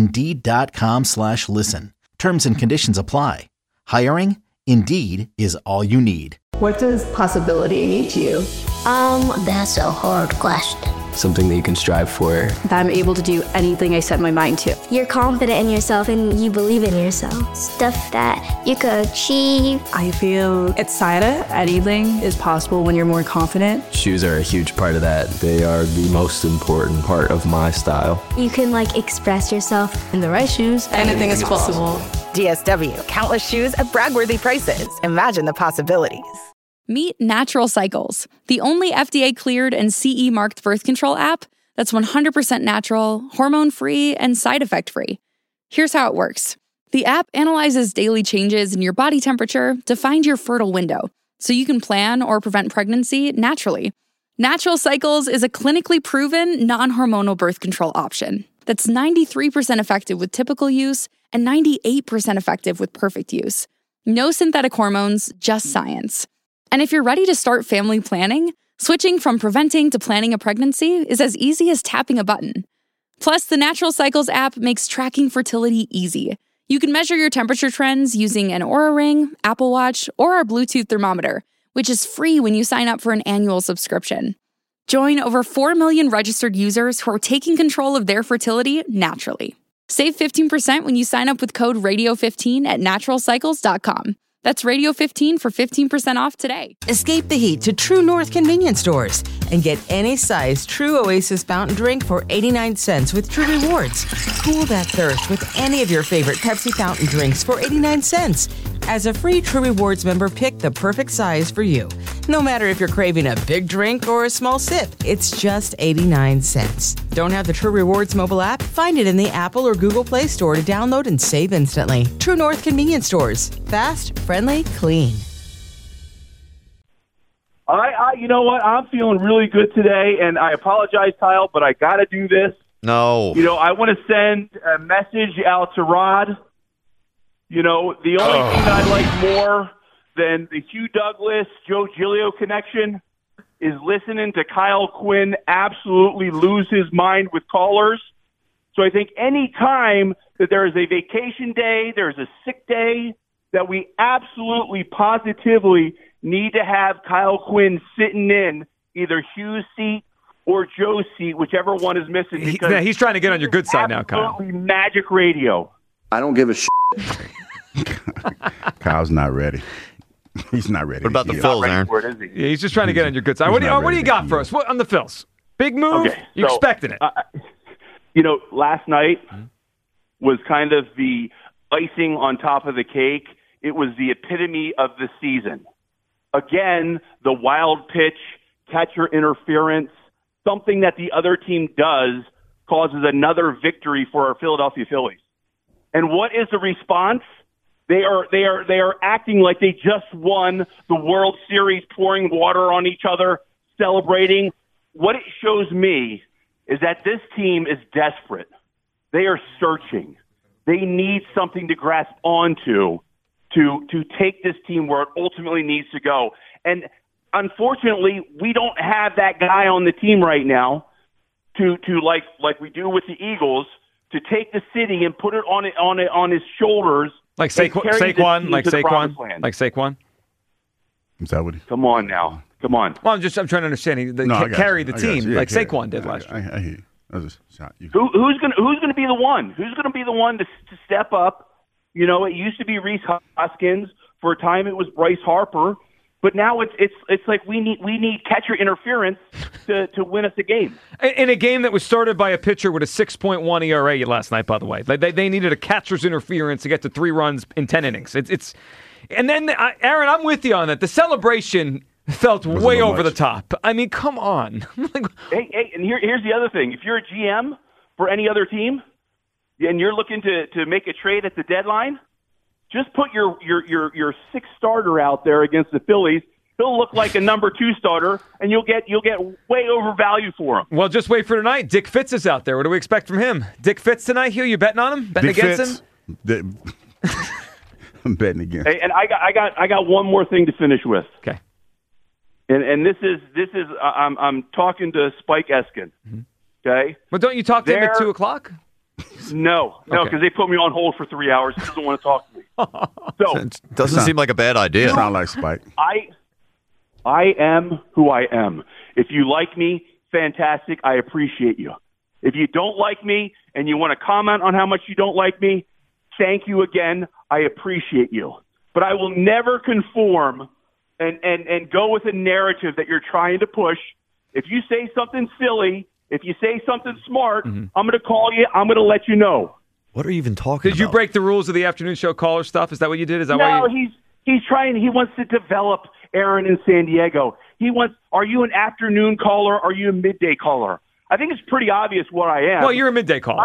Indeed.com/listen. Terms and conditions apply. Hiring? Indeed is all you need. What does possibility mean to you? That's a hard question. Something that you can strive for. That I'm able to do anything I set my mind to. You're confident in yourself and you believe in yourself. Stuff that you could achieve. I feel anything is possible when you're more confident. Shoes are a huge part of that. They are the most important part of my style. You can express yourself. In the right shoes, anything is possible. DSW, countless shoes at brag-worthy prices. Imagine the possibilities. Meet Natural Cycles, the only FDA-cleared and CE-marked birth control app that's 100% natural, hormone-free, and side effect-free. Here's how it works. The app analyzes daily changes in your body temperature to find your fertile window, so you can plan or prevent pregnancy naturally. Natural Cycles is a clinically proven, non-hormonal birth control option that's 93% effective with typical use and 98% effective with perfect use. No synthetic hormones, just science. And if you're ready to start family planning, switching from preventing to planning a pregnancy is as easy as tapping a button. Plus, the Natural Cycles app makes tracking fertility easy. You can measure your temperature trends using an Oura Ring, Apple Watch, or our Bluetooth thermometer, which is free when you sign up for an annual subscription. Join over 4 million registered users who are taking control of their fertility naturally. Save 15% when you sign up with code Radio15 at naturalcycles.com. That's Radio15 for 15% off today. Escape the heat to True North convenience stores and get any size True Oasis fountain drink for 89 cents with True Rewards. Cool that thirst with any of your favorite Pepsi fountain drinks for 89 cents. As a free True Rewards member, pick the perfect size for you. No matter if you're craving a big drink or a small sip, it's just 89 cents. Don't have the True Rewards mobile app? Find it in the Apple or Google Play Store to download and save instantly. True North convenience stores. Fast, friendly, clean. You know what? I'm feeling really good today, and I apologize, Kyle, but I got to do this. No. I want to send a message out to Rod. The only thing I like more than the Hugh Douglas, Joe Giglio connection is listening to Kyle Quinn absolutely lose his mind with callers. So I think any time that there is a vacation day, there's a sick day, that we absolutely positively need to have Kyle Quinn sitting in either Hugh's seat or Joe's seat, whichever one is missing. He's trying to get on your good side now, Kyle. Absolutely magic radio. I don't give a shit. Kyle's not ready. He's not ready. What about the Phils, Aaron? Yeah, he's just trying to get on your good side. What do you got for us? What on the Phils? Big move? Okay, you expecting it? Last night was kind of the icing on top of the cake. It was the epitome of the season. Again, the wild pitch, catcher interference, something that the other team does causes another victory for our Philadelphia Phillies. And what is the response? They are acting like they just won the World Series, pouring water on each other, celebrating. What it shows me is that this team is desperate. They are searching. They need something to grasp onto to take this team where it ultimately needs to go. And unfortunately, we don't have that guy on the team right now to like we do with the Eagles, to take the city and put it on his shoulders. Like Saquon? Is that what he... Come on now. Come on. Well, I'm trying to understand. Carry the team like Saquon did last year. I hear you. That was a shot. Who's going to be the one? Who's going to be the one to step up? It used to be Reese Hoskins. For a time, it was Bryce Harper. But now it's like we need catcher interference to win us a game. In a game that was started by a pitcher with a 6.1 ERA last night, by the way. They needed a catcher's interference to get to 3 runs in 10 innings. And then, Aaron, I'm with you on that. The celebration felt way over the top. I mean, come on. Hey, and here's the other thing. If you're a GM for any other team and you're looking to make a trade at the deadline, just put your 6th starter out there against the Phillies. He'll look like a number 2 starter, and you'll get way overvalued for him. Well, just wait for tonight. Dick Fitz is out there. What do we expect from him? Dick Fitz tonight, Hugh? You betting on him? Betting against him? I'm betting against. Hey, and I got one more thing to finish with. Okay. And this is I'm talking to Spike Eskin. Okay. But don't you talk to him at 2:00? No, because they put me on hold for 3 hours. He doesn't want to talk to me. So it doesn't seem like a bad idea. Sound like Spike. I am who I am. If you like me, fantastic. I appreciate you. If you don't like me and you want to comment on how much you don't like me, thank you again. I appreciate you. But I will never conform and go with a narrative that you're trying to push. If you say something silly, if you say something smart, I'm going to call you. I'm going to let you know. What are you even talking about? Did you break the rules of the afternoon show caller stuff? Is that what you did? Is that why he's trying. He wants to develop Aaron in San Diego. He wants, are you an afternoon caller? Are you a midday caller? I think it's pretty obvious what I am. Well, you're a midday caller.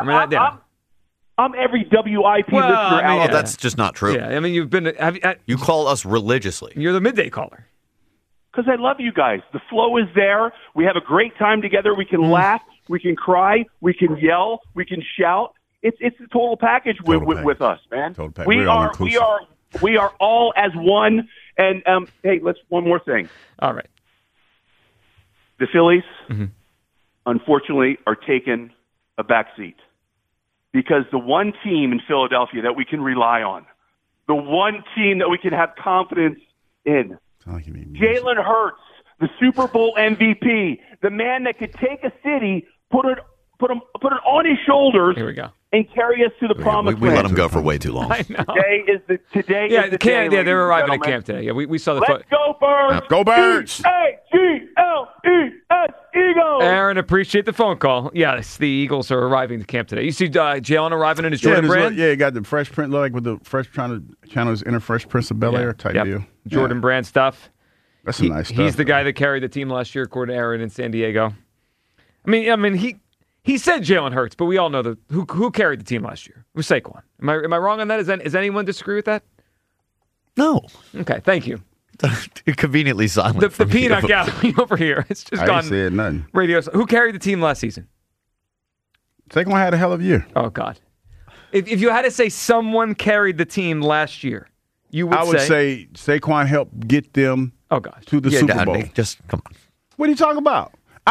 I'm every WIP listener out Well, there. that's just not true. Yeah, I mean, you've been. You call us religiously. You're the midday caller. Because I love you guys. The flow is there. We have a great time together. We can laugh. We can cry. We can yell. We can shout. It's the total package with us, man. Total package. We are all as one. And hey, one more thing. All right. The Phillies, unfortunately, are taking a backseat because the one team in Philadelphia that we can rely on, the one team that we can have confidence in, Jalen Hurts, the Super Bowl MVP, the man that could take a city, put it on his shoulders. Here we go. And carry us to the promised land. We let him go for way too long. I know. Today is the day. Yeah, they're arriving at camp today. Yeah, we saw the. Let's go Birds! Go Birds! E-A-G-L-E-S, Eagles! Aaron, appreciate the phone call. Yes, the Eagles are arriving to camp today. You see Jalen arriving in his Jordan brand? Yeah, he got the Fresh Prince, like with the Fresh channels inner Fresh Prince of Bel-Air type deal. Jordan brand stuff. That's a nice stuff. He's the guy that carried the team last year, according to Aaron in San Diego. I mean, he said Jalen Hurts, but we all know who carried the team last year. It was Saquon. Am I wrong on that? Does anyone disagree with that? No. Okay, thank you. You're conveniently silent. The peanut gallery over here. It's just I gone. ain't said nothing. Radio. Who carried the team last season? Saquon had a hell of a year. Oh God. If you had to say someone carried the team last year, you would say. I would say Saquon helped get them. Oh God. To the Super Bowl. Just come on. What are you talking about?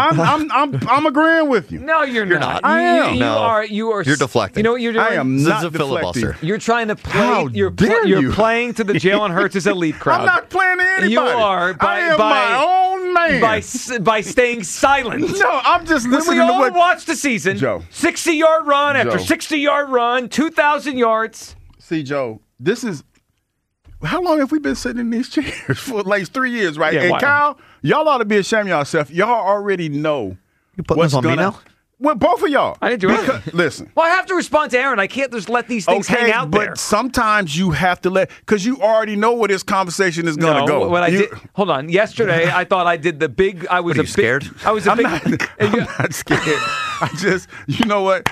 I'm agreeing with you. No, you're not. I am. You are. You're deflecting. You know what you're doing? I am This not is a filibuster. deflecting. You're trying to play. How dare you? You're playing to the Jalen Hurts' elite crowd. I'm not playing to anybody. You are I am my own man. By staying silent. No, I'm just listening when we to all what watched the season. Joe. 60-yard run after Joe. 60-yard run, 2,000 yards. See, Joe, this is. How long have we been sitting in these chairs? For like 3 years, right? Yeah, and wow. Kyle, y'all ought to be ashamed of yourself. Y'all already know. You putting this on me now? Well, both of y'all. I didn't do anything. Listen. Well, I have to respond to Aaron. I can't just let these things hang out there. But sometimes you have to because you already know where this conversation is going to go. What I did, hold on. Yesterday, I thought I did the big. I was What, are you scared? I was a I'm big. not scared. I just, you know what?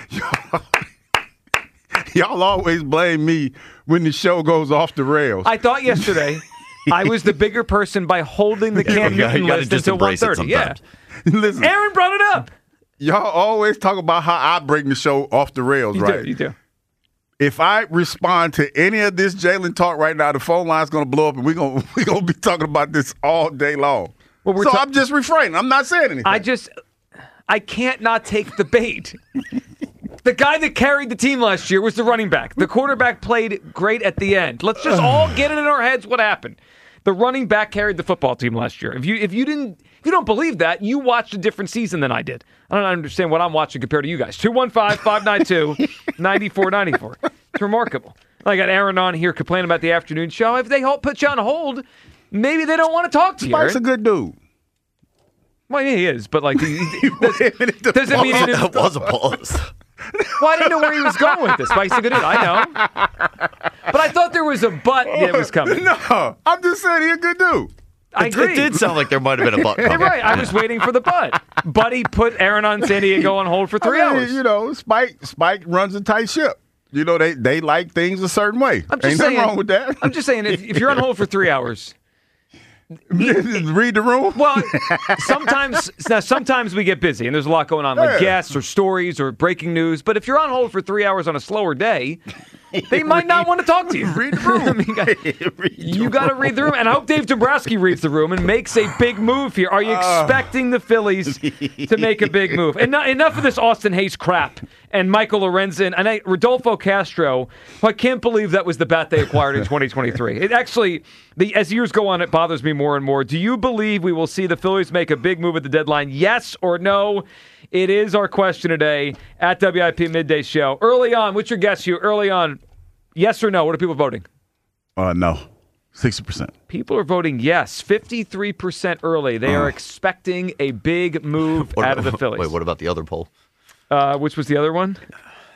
Y'all always blame me when the show goes off the rails. I thought yesterday I was the bigger person by holding the Cam Newton list until 1:30. Yeah. Listen, Aaron brought it up. Y'all always talk about how I bring the show off the rails, right? You do. If I respond to any of this Jalen talk right now, the phone line's going to blow up, and we're gonna be talking about this all day long. Well, so I'm just refraining. I'm not saying anything. I can't not take the bait. The guy that carried the team last year was the running back. The quarterback played great at the end. Let's just all get it in our heads what happened. The running back carried the football team last year. If you don't believe that, you watched a different season than I did. I don't understand what I'm watching compared to you guys. 215-592-9494. It's remarkable. I got Aaron on here complaining about the afternoon show. If they put you on hold, maybe they don't want to talk to you. Spike's a good dude. Well, yeah, he is, but like, doesn't mean he didn't. That was a pause. Well, I didn't know where he was going with this. Spike's a good dude. I know. But I thought there was a but that was coming. No, I'm just saying he's a good dude. I agree. It did sound like there might have been a but coming. You're right. I was waiting for the but. Buddy put Aaron on San Diego on hold for 3 hours. You know, Spike runs a tight ship. You know, they like things a certain way. Ain't nothing wrong with that. I'm just saying, if you're on hold for 3 hours, read the room. Well, sometimes we get busy and there's a lot going on, like guests or stories or breaking news. But if you're on hold for 3 hours on a slower day, they might not want to talk to you. Read the room. You got to read the room. And I hope Dave Dombrowski reads the room and makes a big move here. Are you expecting the Phillies to make a big move? And enough of this Austin Hayes crap and Michael Lorenzen and Rodolfo Castro. I can't believe that was the bat they acquired in 2023. It actually, as years go on, it bothers me more and more. Do you believe we will see the Phillies make a big move at the deadline? Yes or no? It is our question today at WIP Midday Show. Early on, what's your guess, Hugh? Early on, yes or no? What are people voting? No. 60%. People are voting yes. 53% early. They are expecting a big move out of the Phillies. Wait, what about the other poll? Which was the other one?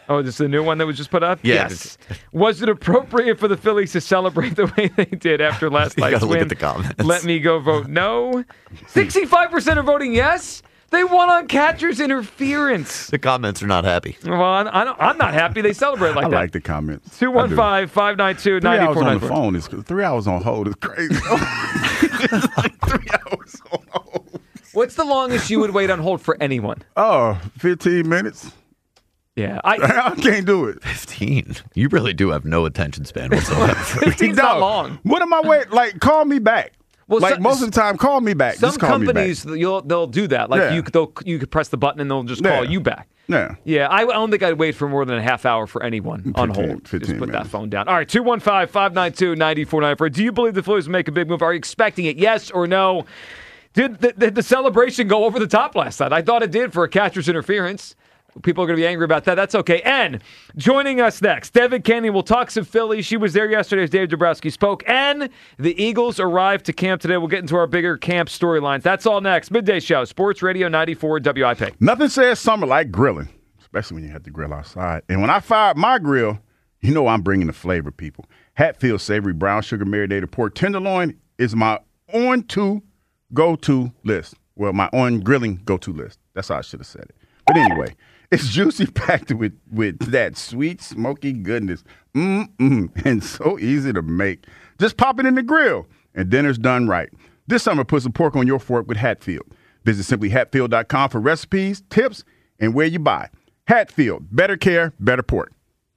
Oh, this is the new one that was just put up? Yeah. Yes. Was it appropriate for the Phillies to celebrate the way they did after last night's win? Look at the comments. Let me go vote no. 65% are voting yes. They won on catcher's interference. The comments are not happy. Well, I'm not happy they celebrate like that. I like the comments. 215-592-9494. 3 hours on the phone is 3 hours on hold is crazy. like 3 hours on hold. What's the longest you would wait on hold for anyone? Oh, 15 minutes. Yeah. I can't do it. 15? You really do have no attention span whatsoever. 15's not long. What am I waiting? Like, call me back. Well, most of the time, call me back. Some just call companies, me back. they'll do that. Like you could press the button and they'll just call you back. Yeah. Yeah, I don't think I'd wait for more than a half hour for anyone on hold. Just put that phone down. All right, 215-592-9494. Do you believe the Phillies will make a big move? Are you expecting it? Yes or no? Did the celebration go over the top last night? I thought it did for a catcher's interference. People are going to be angry about that. That's okay. And joining us next, Devin Caney will talk some Phillies. She was there yesterday as Dave Dombrowski spoke. And the Eagles arrived to camp today. We'll get into our bigger camp storylines. That's all next. Midday Show, Sports Radio 94 WIP. Nothing says summer like grilling, especially when you have to grill outside. And when I fired my grill, you know I'm bringing the flavor, people. Hatfield Savory Brown Sugar Marinated Pork Tenderloin is my on-to go-to list. Well, my on-grilling go-to list. That's how I should have said it. But anyway, it's juicy, packed with that sweet, smoky goodness. And so easy to make. Just pop it in the grill, and dinner's done right. This summer, put some pork on your fork with Hatfield. Visit simplyhatfield.com for recipes, tips, and where you buy. Hatfield, better care, better pork.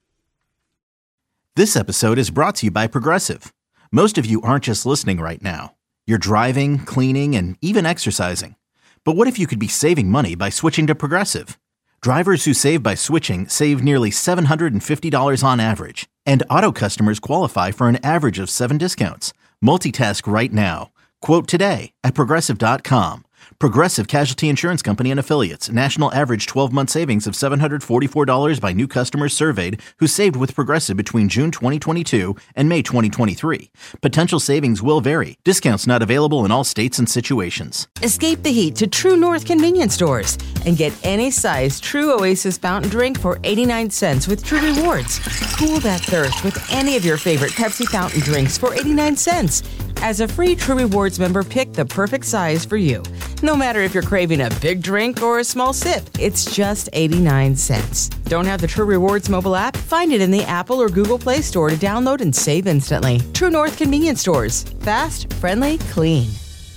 This episode is brought to you by Progressive. Most of you aren't just listening right now. You're driving, cleaning, and even exercising. But what if you could be saving money by switching to Progressive? Drivers who save by switching save nearly $750 on average. And auto customers qualify for an average of 7 discounts. Multitask right now. Quote today at Progressive.com. Progressive Casualty Insurance Company and Affiliates. National average 12-month savings of $744 by new customers surveyed who saved with Progressive between June 2022 and May 2023. Potential savings will vary. Discounts not available in all states and situations. Escape the heat to True North convenience stores and get any size True Oasis fountain drink for 89 cents with True Rewards. Cool that thirst with any of your favorite Pepsi fountain drinks for 89 cents. As a free True Rewards member, pick the perfect size for you. No matter if you're craving a big drink or a small sip, it's just 89 cents. Don't have the True Rewards mobile app? Find it in the Apple or Google Play Store to download and save instantly. True North convenience stores. Fast, friendly, clean.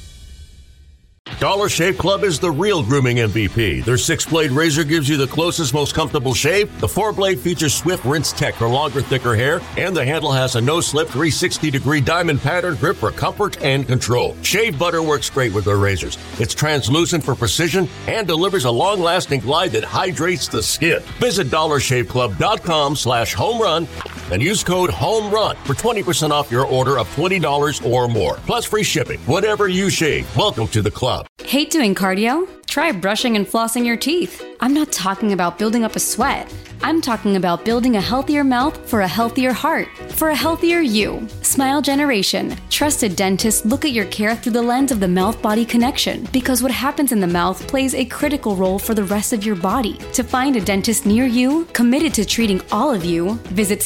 Dollar Shave Club is the real grooming MVP. Their 6-blade razor gives you the closest, most comfortable shave. The 4-blade features swift rinse tech for longer, thicker hair, and the handle has a no-slip 360-degree diamond pattern grip for comfort and control. Shave butter works great with their razors. It's translucent for precision and delivers a long-lasting glide that hydrates the skin. Visit DollarShaveClub.com/homerun and use code HOMERUN for 20% off your order of $20 or more. Plus free shipping. Whatever you shave, welcome to the club. Hate doing cardio? Try brushing and flossing your teeth. I'm not talking about building up a sweat. I'm talking about building a healthier mouth for a healthier heart, for a healthier you. Smile Generation. Trusted dentists look at your care through the lens of the mouth-body connection because what happens in the mouth plays a critical role for the rest of your body. To find a dentist near you, committed to treating all of you, visit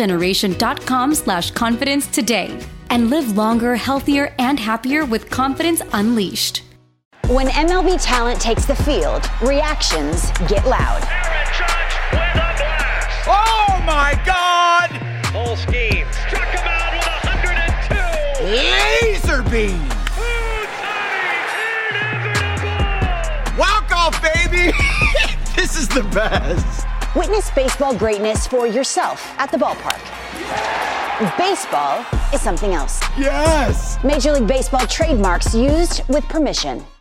smilegeneration.com/confidence today and live longer, healthier, and happier with confidence unleashed. When MLB talent takes the field, reactions get loud. Oh my God! Full scheme. Struck him out with 102. Laser beam. Walk off, baby. This is the best. Witness baseball greatness for yourself at the ballpark. Baseball is something else. Yes. Major League Baseball trademarks used with permission.